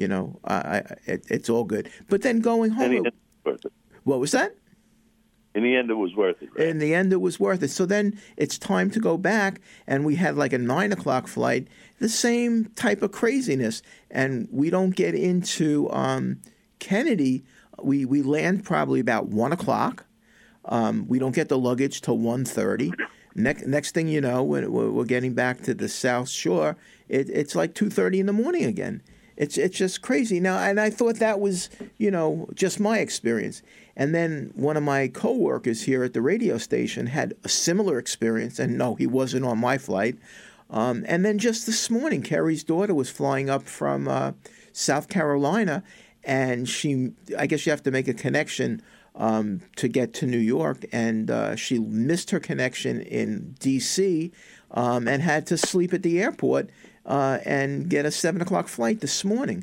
it's all good. But then going home, what was that? In the end, it was worth it. Right? In the end, it was worth it. So then it's time to go back, and we had like a 9 o'clock flight, the same type of craziness. And we don't get into Kennedy. We land probably about 1 o'clock. We don't get the luggage till 1:30. Next thing you know, we're getting back to the South Shore. It's like 2:30 in the morning again. It's just crazy. Now, and I thought that was, just my experience. And then one of my coworkers here at the radio station had a similar experience, and no, he wasn't on my flight. And then just this morning, Kerry's daughter was flying up from South Carolina, and I guess you have to make a connection to get to New York, and she missed her connection in D.C. And had to sleep at the airport and get a 7 o'clock flight this morning.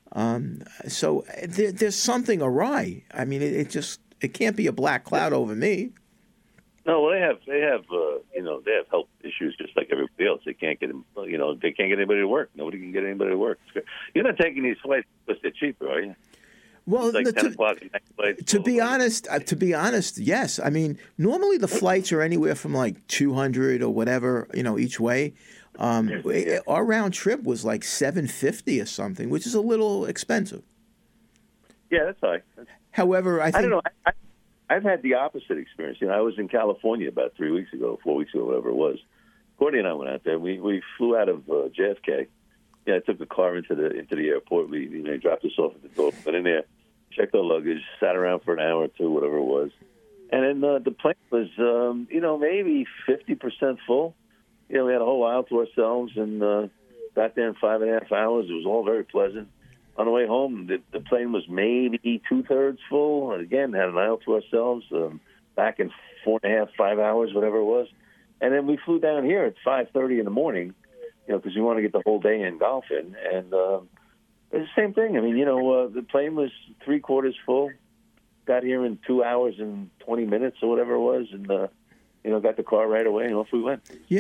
So there's something awry. I mean, it can't be a black cloud over me. No, well, they have health issues just like everybody else. They can't get anybody to work. Nobody can get anybody to work. You're not taking these flights because they're cheaper, are you? Well, it's like 10 o'clock at night. To be honest, yes. I mean, normally the flights are anywhere from like $200 or whatever, each way. Our round trip was like $750 or something, which is a little expensive. Yeah, that's high. However, I think... I don't know. I've had the opposite experience. I was in California about 4 weeks ago, whatever it was. Courtney and I went out there. We flew out of JFK. Yeah, I took the car into the airport. We dropped us off at the door, went in there, checked our luggage, sat around for an hour or two, whatever it was. And then the plane was, maybe 50% full. We had a whole aisle to ourselves and got there in 5.5 hours. It was all very pleasant. On the way home, the plane was maybe 2/3 full. Again, had an aisle to ourselves. Back in 4.5, 5 hours, whatever it was. And then we flew down here at 5:30 in the morning, because we want to get the whole day in golfing. And it's the same thing. I mean, the plane was 3/4 full. Got here in 2 hours and 20 minutes or whatever it was, and got the car right away, and off we went.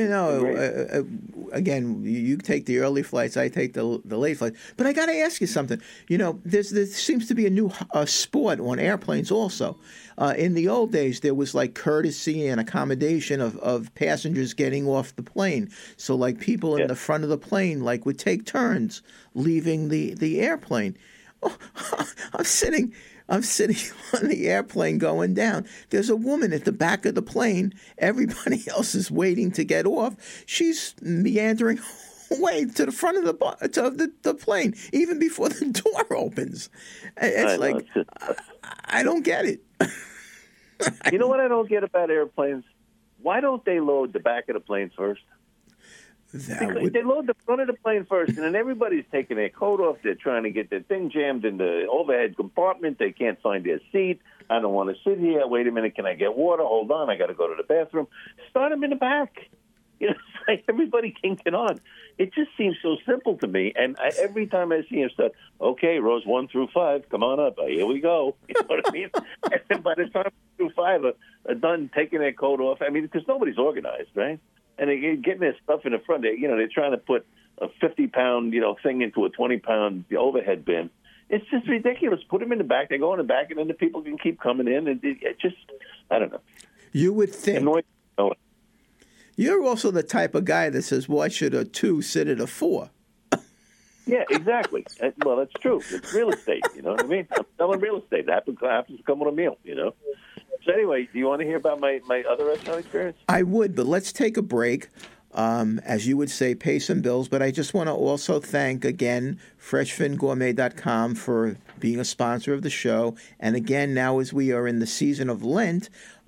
Again, you take the early flights, I take the late flights. But I got to ask you something. There seems to be a new sport on airplanes also. In the old days, there was like courtesy and accommodation of passengers getting off the plane. So like people in the front of the plane would take turns leaving the airplane. Oh, I'm sitting on the airplane going down. There's a woman at the back of the plane. Everybody else is waiting to get off. She's meandering away to the front of the plane, even before the door opens. It's I don't get it. You know what I don't get about airplanes? Why don't they load the back of the plane first? They load the front of the plane first, and then everybody's taking their coat off. They're trying to get their thing jammed in the overhead compartment. They can't find their seat. I don't want to sit here. Wait a minute. Can I get water? Hold on. I got to go to the bathroom. Start them in the back. It's like everybody kinking on. It just seems so simple to me. And every time I see him start, okay, rows 1 through 5, come on up. Here we go. You know what I mean? And then by the time 1 through 5 are done taking their coat off, I mean, because nobody's organized, right? And they're getting their stuff in the front. They're trying to put a 50-pound, thing into a 20-pound overhead bin. It's just ridiculous. Put them in the back. They go in the back, and then the people can keep coming in. And it just, I don't know. You would think. You're also the type of guy that says, why should a 2 sit at a 4? Yeah, exactly. Well, that's true. It's real estate, you know what I mean? I'm selling real estate. It happens to come with a meal, you know? So anyway, do you want to hear about my other restaurant experience? I would, but let's take a break. As you would say, pay some bills. But I just want to also thank, again, FreshFinGourmet.com for being a sponsor of the show. And again, now as we are in the season of Lent,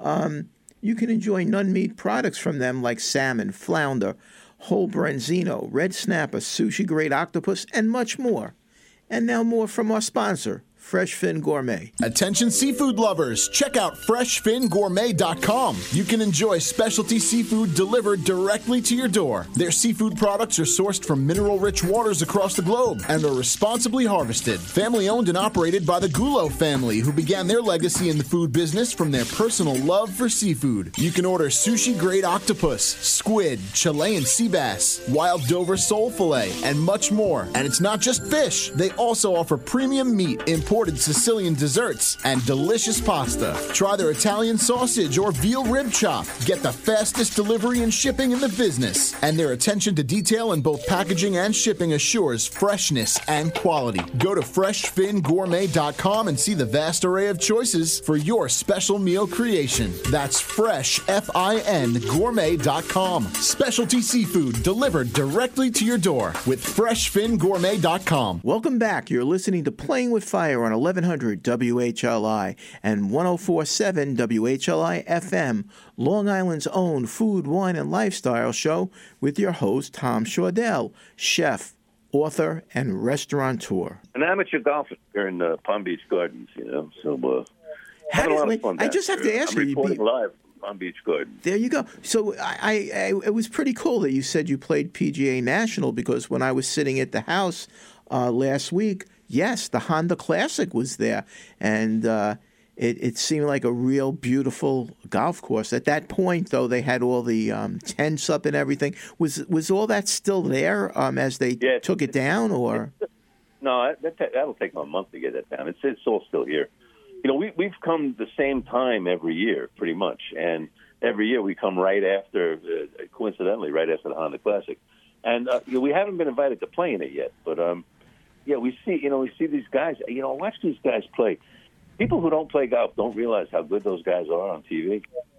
you can enjoy non-meat products from them like salmon, flounder, whole branzino, red snapper, sushi-grade octopus, and much more. And now more from our sponsor, Fresh Fin Gourmet. Attention seafood lovers, check out FreshFinGourmet.com. You can enjoy specialty seafood delivered directly to your door. Their seafood products are sourced from mineral-rich waters across the globe and are responsibly harvested. Family owned and operated by the Gulo family, who began their legacy in the food business from their personal love for seafood. You can order sushi-grade octopus, squid, Chilean sea bass, wild Dover sole fillet, and much more. And it's not just fish. They also offer premium meat, imported Sicilian desserts, and delicious pasta. Try their Italian sausage or veal rib chop. Get the fastest delivery and shipping in the business. And their attention to detail in both packaging and shipping assures freshness and quality. Go to FreshFinGourmet.com and see the vast array of choices for your special meal creation. That's Fresh, F-I-N, Gourmet.com. Specialty seafood delivered directly to your door with FreshFinGourmet.com. Welcome back. You're listening to Playing with Fire on 1100 WHLI and 1047 WHLI FM, Long Island's own food, wine, and lifestyle show with your host, Tom Shaudell, chef, author, and restaurateur. An amateur golfer here in Palm Beach Gardens, you know, so having a lot of fun. I just have to ask you. I'm reporting live from Palm Beach Gardens. There you go. So it was pretty cool that you said you played PGA National, because when I was sitting at the house last week, yes, the Honda Classic was there, and it seemed like a real beautiful golf course. At that point, though, they had all the tents up and everything. Was all that still there as they took it down, or? No, that'll take a month to get that down. It's all still here. You know, we've come the same time every year, pretty much, and every year we come right after, coincidentally, right after the Honda Classic, and we haven't been invited to play in it yet, but. Yeah, we see these guys. You know, watch these guys play. People who don't play golf don't realize how good those guys are on TV.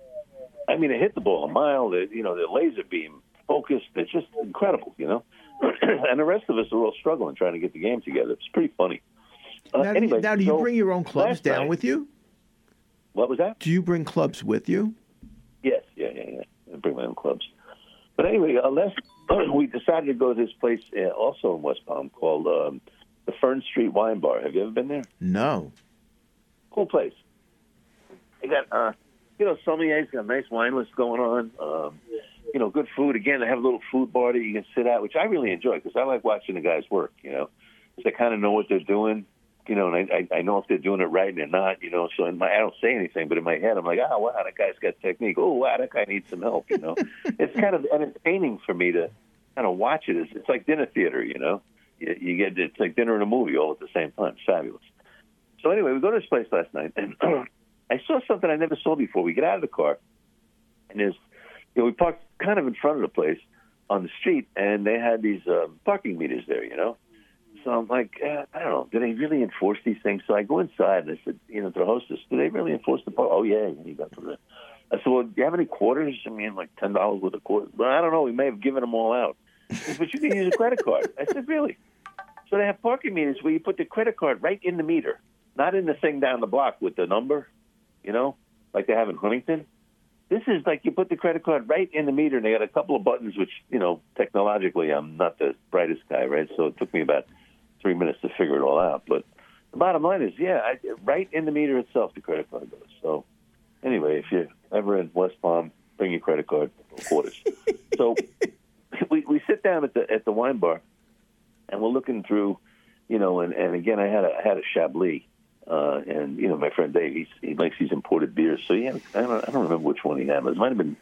I mean, they hit the ball a mile. They're laser beam focused. It's just incredible, you know. And the rest of us are all struggling trying to get the game together. It's pretty funny. Anyway, do you bring your own clubs down with you? What was that? Do you bring clubs with you? Yes, yeah. I bring my own clubs. But anyway, we decided to go to this place also in West Palm called the Fern Street Wine Bar. Have you ever been there? No. Cool place. They got, sommeliers, got a nice wine list going on. Good food. Again, they have a little food bar that you can sit at, which I really enjoy because I like watching the guys work, you know. They kind of know what they're doing, you know, and I know if they're doing it right and they're not, you know. So I don't say anything, but in my head I'm like, wow, that guy's got technique. Oh, wow, that guy needs some help, you know. It's kind of entertaining for me to kind of watch it. It's like dinner theater, you know. It's like dinner and a movie all at the same time. It's fabulous. So anyway, we go to this place last night, and I saw something I never saw before. We get out of the car, and we parked kind of in front of the place on the street, and they had these parking meters there, you know. So I'm like, I don't know, do they really enforce these things? So I go inside, and I said, to the hostess, do they really enforce the park? Oh, yeah. And he got to that. I said, well, do you have any quarters? I mean, like $10 worth of quarters. Well, I don't know. We may have given them all out. But you can use a credit card. I said, really? So they have parking meters where you put the credit card right in the meter, not in the thing down the block with the number, you know, like they have in Huntington. This is like you put the credit card right in the meter, and they got a couple of buttons, which, you know, technologically I'm not the brightest guy, right? So it took me about 3 minutes to figure it all out. But the bottom line is, right in the meter itself, the credit card goes. So anyway, if you're ever in West Palm, bring your credit card, quarters. So we sit down at the wine bar, and we're looking through, you know, and again, I had a Chablis, and you know, my friend Dave, he likes these imported beers, so I don't remember which one he had. It might have been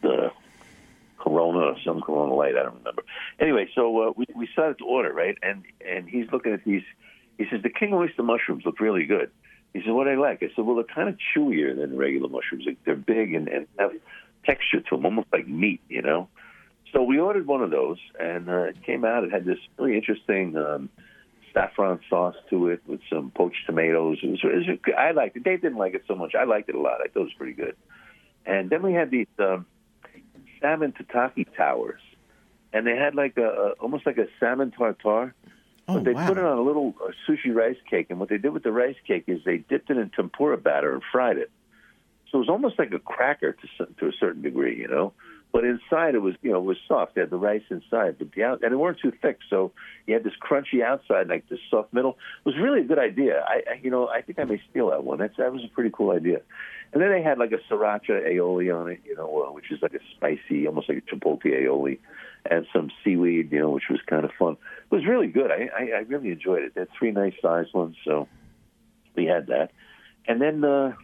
Corona or some Corona Light, I don't remember. Anyway, so we started to order, right, and he's looking at these. He says the king oyster mushrooms look really good. He said, what do I like? I said, well, they're kind of chewier than regular mushrooms. They're big and have texture to them, almost like meat, you know. So we ordered one of those, and it came out. It had this really interesting saffron sauce to it with some poached tomatoes. I liked it. Dave didn't like it so much. I liked it a lot. I thought it was pretty good. And then we had these salmon tataki towers, and they had like almost like a salmon tartare. Oh, But they wow. put it on a little sushi rice cake, and what they did with the rice cake is they dipped it in tempura batter and fried it. So it was almost like a cracker to a certain degree, you know. But inside it was, you know, it was soft. They had the rice inside, but and it weren't too thick. So you had this crunchy outside, like this soft middle. It was really a good idea. I think I may steal that one. That was a pretty cool idea. And then they had like a sriracha aioli on it, you know, which is like a spicy, almost like a chipotle aioli, and some seaweed, you know, which was kind of fun. It was really good. I really enjoyed it. They had 3 nice sized ones, so we had that. And then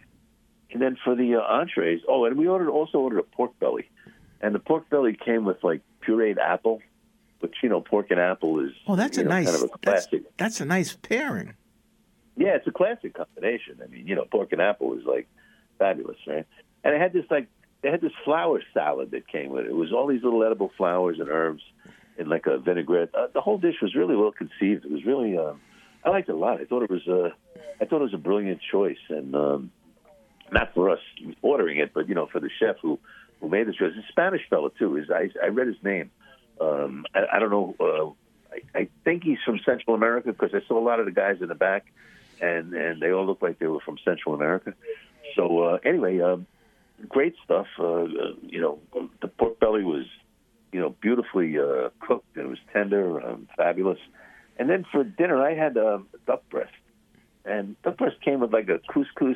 for the entrees, and we also ordered a pork belly. And the pork belly came with like pureed apple, which, you know, pork and apple is that's a nice kind of a classic. That's a nice pairing. Yeah, it's a classic combination. I mean, you know, pork and apple is like fabulous, right? And they had this flower salad that came with it. It was all these little edible flowers and herbs in like a vinaigrette. The whole dish was really well conceived. It was really I liked it a lot. I thought it was a brilliant choice, and not for us ordering it, but, you know, for the chef who made this choice. He's a Spanish fellow too. I read his name. I don't know. I think he's from Central America because I saw a lot of the guys in the back, and they all looked like they were from Central America. So anyway, great stuff. You know, the pork belly was, you know, beautifully cooked, and it was tender, fabulous. And then for dinner, I had duck breast, and duck breast came with like a couscous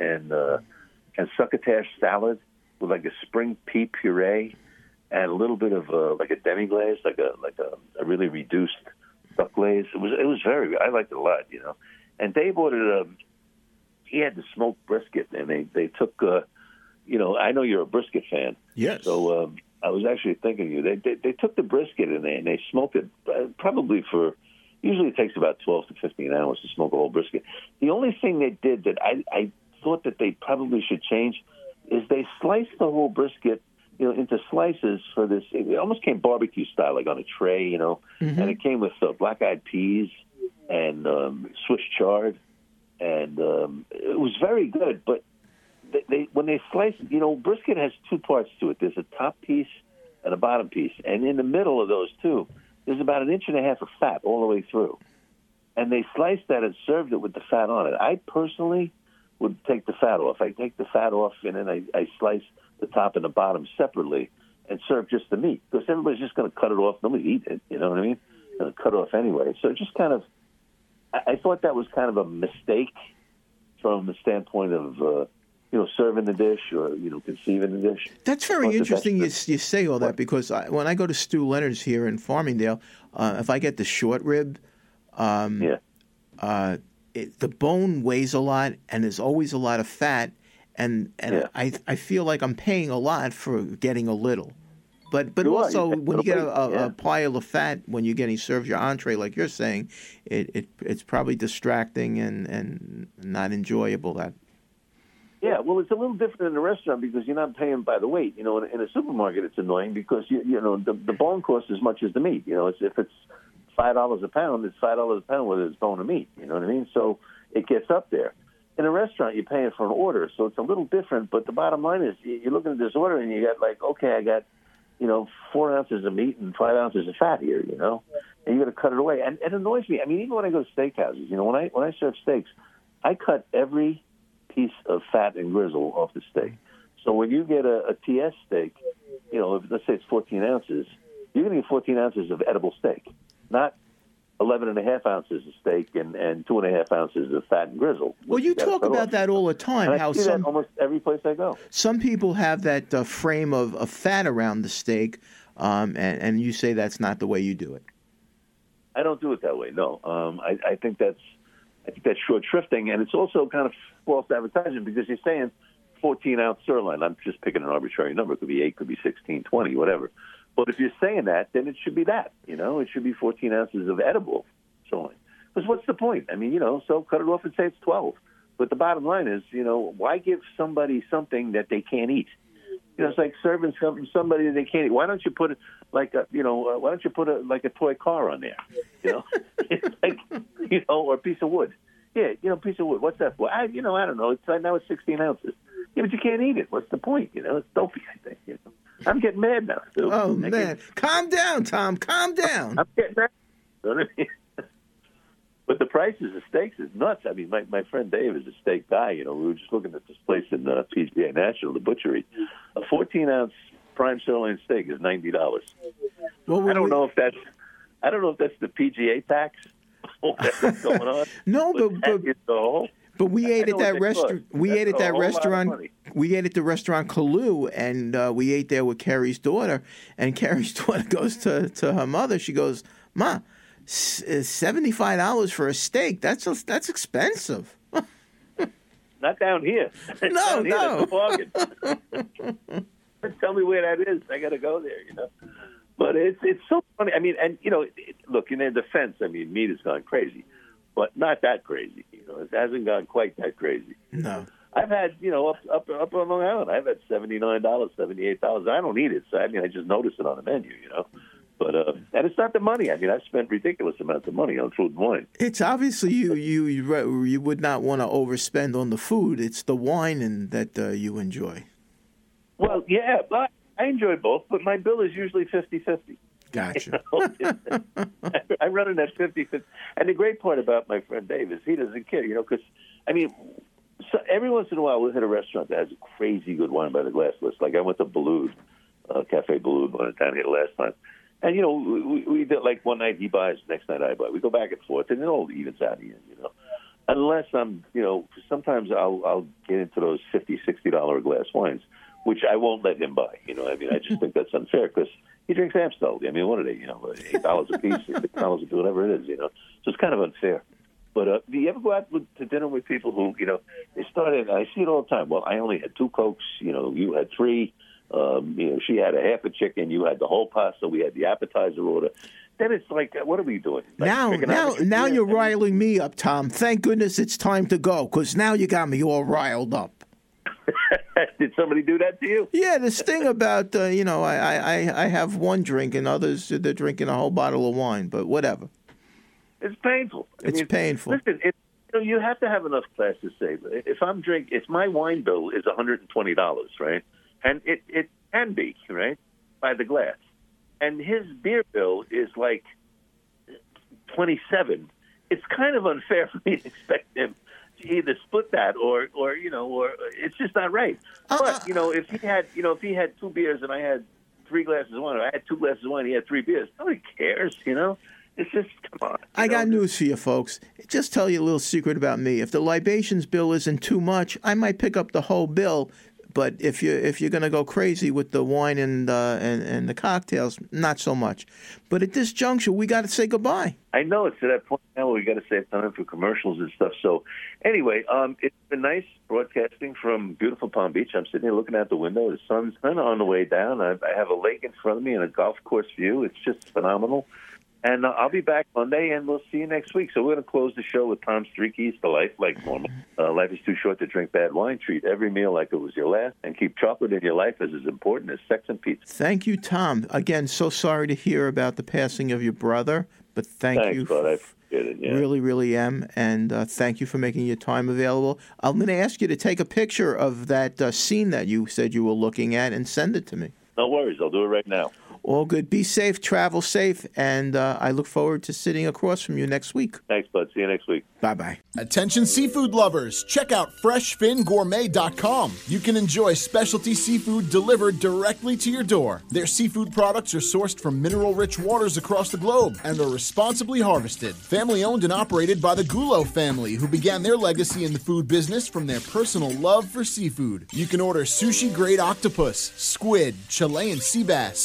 and succotash salad with like a spring pea puree and a little bit of like a demi-glaze, like a really reduced duck glaze. It was very good. I liked it a lot, you know. And Dave ordered he had the smoked brisket, and they took you know, I know you're a brisket fan. Yes. So I was actually thinking of you. They took the brisket and they smoked it probably usually it takes about 12 to 15 hours to smoke a whole brisket. The only thing they did that I thought that they probably should change is they sliced the whole brisket, you know, into slices for this. It almost came barbecue style, like on a tray, you know, and it came with black-eyed peas and Swiss chard, and it was very good. But when they slice, you know, brisket has 2 parts to it. There's a top piece and a bottom piece, and in the middle of those two, there's about 1.5 inches of fat all the way through. And they sliced that and served it with the fat on it. I personally would take the fat off. I take the fat off, and then I slice the top and the bottom separately and serve just the meat, because everybody's just going to cut it off. Nobody eat it, you know what I mean? Going to cut it off anyway. So just kind of, I thought that was kind of a mistake from the standpoint of, you know, serving the dish or, you know, conceiving the dish. That's very interesting you say all that, because when I go to Stu Leonard's here in Farmingdale, if I get the short rib, the bone weighs a lot, and there's always a lot of fat, and I feel like I'm paying a lot for getting a little. But also, when you get a pile of fat, when you're getting served your entree, like you're saying, it's probably distracting and not enjoyable. Yeah, well, it's a little different in a restaurant because you're not paying by the weight. You know, in a supermarket, it's annoying because you know the bone costs as much as the meat. You know, if it's $5 a pound, it's $5 a pound whether it's bone or meat. You know what I mean? So it gets up there. In a restaurant, you're paying for an order, so it's a little different. But the bottom line is, you're looking at this order and you got like, okay, I got, you know, 4 ounces of meat and 5 ounces of fat here. You know, and you got to cut it away. And it annoys me. I mean, even when I go to steakhouses, you know, when I serve steaks, I cut every piece of fat and grizzle off the steak. So when you get a TS steak, you know, let's say it's 14 ounces, you're going to get 14 ounces of edible steak, not 11.5 ounces of steak and 2.5 ounces of fat and grizzle. Well, you talk about that all the time. And I see that almost every place I go. Some people have that frame of fat around the steak, and you say that's not the way you do it. I don't do it that way. No, I think that's short shrifting, and it's also kind of false advertising because you're saying 14-ounce sirloin. I'm just picking an arbitrary number. It could be 8, could be 16, 20, whatever. But if you're saying that, then it should be that. You know, it should be 14 ounces of edible sirloin. Because what's the point? I mean, you know, so cut it off and say it's 12. But the bottom line is, you know, why give somebody something that they can't eat? it's like servants come from somebody they can't eat. Why don't you put it like a toy car on there? It's like, or a piece of wood. Yeah, piece of wood. What's that for? I don't know. Now it's 16 ounces. Yeah, but you can't eat it. What's the point? It's dopey, I think. I'm getting mad now. Dude. Oh, man. Calm down, Tom. Calm down. I'm getting mad. You know what I mean? But the prices of steaks is nuts. I mean, my friend Dave is a steak guy. We were just looking at this place in PGA National, the butchery. A 14-ounce prime sirloin steak is $90. Well, I don't know if that's the PGA tax. What's going on? No, but we ate at that restaurant. We ate at that restaurant. We ate at the restaurant Kalu, and we ate there with Carrie's daughter. And Carrie's daughter goes to her mother. She goes, "Ma, $75 for a steak. That's expensive." Not down here. No. That's a bargain. Tell me where that is. I got to go there. But it's so funny. I mean, and look, in their defense, I mean, meat has gone crazy, but not that crazy. It hasn't gone quite that crazy. No. I've had, up on Long Island, I've had $79, $78. I don't eat it, so I just notice it on the menu, But and it's not the money. I mean, I've spent ridiculous amounts of money on food and wine. It's obviously you would not want to overspend on the food. It's the wine that you enjoy. Well, yeah, but I enjoy both, but my bill is usually 50-50. Gotcha. I run it at 50-50. And the great part about my friend Dave is he doesn't care, because, I mean, so every once in a while we'll hit a restaurant that has a crazy good wine by the glass list. Like I went to Balud, Cafe Balud, went down here last time. And, we did like one night he buys, next night I buy. We go back and forth, and it all evens out in the end, Unless I'm, sometimes I'll get into those $50, $60 a glass wines, which I won't let him buy. I just think that's unfair because he drinks Amstel. I mean, what are they, $8 a piece, $6 a piece, whatever it is, So it's kind of unfair. But do you ever go out to dinner with people who, they started, I see it all the time. Well, I only had 2 Cokes, you had 3. She had a half a chicken, you had the whole pasta, we had the appetizer order. Then it's like, what are we doing? Like now you're riling me up, Tom. Thank goodness it's time to go, because now you got me all riled up. Did somebody do that to you? Yeah, this thing about, I have one drink and others, they're drinking a whole bottle of wine, but whatever. It's painful. It's painful. Listen, you have to have enough class to say, if my wine bill is $120, right? And it can be, right, by the glass. And his beer bill is like $27. It's kind of unfair for me to expect him to either split that or it's just not right. But if he had 2 beers and I had 3 glasses of wine, or I had 2 glasses of wine, he had 3 beers. Nobody cares, It's just, come on. I got news for you, folks. Just tell you a little secret about me. If the libations bill isn't too much, I might pick up the whole bill. But if you're going to go crazy with the wine and the cocktails, not so much. But at this juncture, we got to say goodbye. I know it's to that point now where we got to save time for commercials and stuff. So anyway, it's been nice broadcasting from beautiful Palm Beach. I'm sitting here looking out the window. The sun's kind of on the way down. I have a lake in front of me and a golf course view. It's just phenomenal. And I'll be back Monday, and we'll see you next week. So we're going to close the show with Tom's 3 keys to life, like normal. Life is too short to drink bad wine. Treat every meal like it was your last, and keep chocolate in your life as important as sex and pizza. Thank you, Tom. Again, so sorry to hear about the passing of your brother, but thanks, you. Bud. I appreciate it. Yeah. Really, really am, and thank you for making your time available. I'm going to ask you to take a picture of that scene that you said you were looking at and send it to me. No worries. I'll do it right now. All good. Be safe, travel safe, and I look forward to sitting across from you next week. Thanks, bud. See you next week. Bye-bye. Attention seafood lovers, check out FreshFinGourmet.com. You can enjoy specialty seafood delivered directly to your door. Their seafood products are sourced from mineral-rich waters across the globe and are responsibly harvested. Family-owned and operated by the Gullo family, who began their legacy in the food business from their personal love for seafood. You can order sushi-grade octopus, squid, Chilean sea bass, wild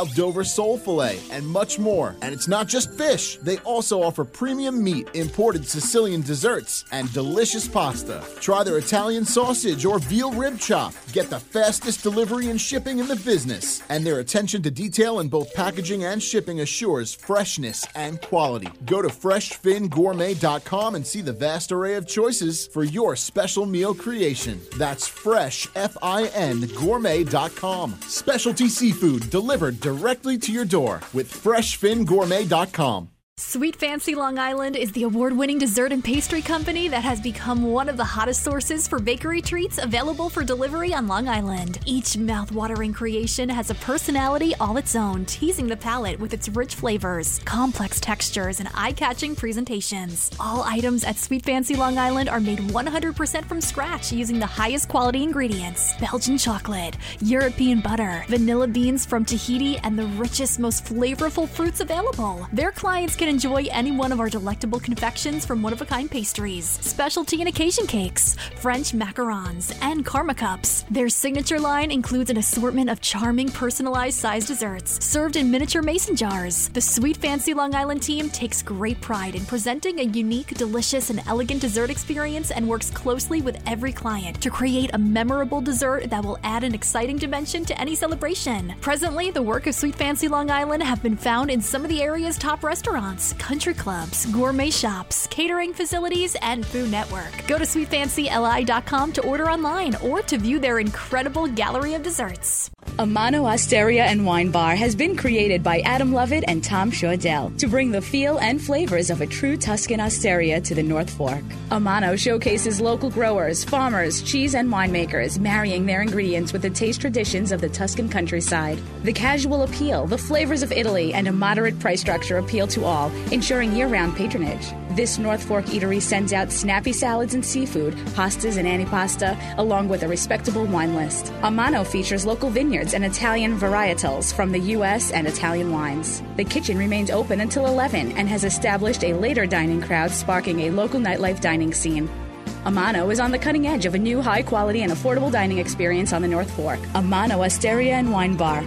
style Dover sole filet, and much more. And it's not just fish. They also offer premium meat, imported Sicilian desserts, and delicious pasta. Try their Italian sausage or veal rib chop. Get the fastest delivery and shipping in the business. And their attention to detail in both packaging and shipping assures freshness and quality. Go to freshfingourmet.com and see the vast array of choices for your special meal creation. That's fresh, F-I-N, gourmet.com. Specialty seafood delivered directly to your door with freshfingourmet.com. Sweet Fancy Long Island is the award-winning dessert and pastry company that has become one of the hottest sources for bakery treats available for delivery on Long Island. Each mouth-watering creation has a personality all its own, teasing the palate with its rich flavors, complex textures, and eye-catching presentations. All items at Sweet Fancy Long Island are made 100% from scratch using the highest quality ingredients: Belgian chocolate, European butter, vanilla beans from Tahiti, and the richest, most flavorful fruits available. Their clients can enjoy any one of our delectable confections from one-of-a-kind pastries, specialty and occasion cakes, French macarons, and karma cups. Their signature line includes an assortment of charming, personalized sized desserts served in miniature mason jars. The Sweet Fancy Long Island team takes great pride in presenting a unique, delicious, and elegant dessert experience and works closely with every client to create a memorable dessert that will add an exciting dimension to any celebration. Presently, the work of Sweet Fancy Long Island have been found in some of the area's top restaurants, country clubs, gourmet shops, catering facilities, and Food Network. Go to sweetfancyli.com to order online or to view their incredible gallery of desserts. Amano Osteria and Wine Bar has been created by Adam Lovett and Tom Shaudell to bring the feel and flavors of a true Tuscan osteria to the North Fork. Amano showcases local growers, farmers, cheese and winemakers, marrying their ingredients with the taste traditions of the Tuscan countryside. The casual appeal, the flavors of Italy, and a moderate price structure appeal to all, ensuring year-round patronage. This North Fork eatery sends out snappy salads and seafood, pastas and antipasta, along with a respectable wine list. Amano features local vineyards and Italian varietals from the U.S. and Italian wines. The kitchen remains open until 11 and has established a later dining crowd, sparking a local nightlife dining scene. Amano is on the cutting edge of a new high-quality and affordable dining experience on the North Fork. Amano Osteria and Wine Bar,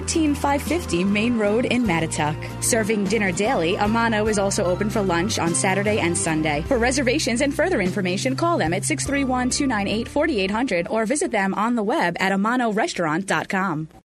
13550 Main Road in Mattituck. Serving dinner daily, Amano is also open for lunch on Saturday and Sunday. For reservations and further information, call them at 631-298-4800 or visit them on the web at amanorestaurant.com.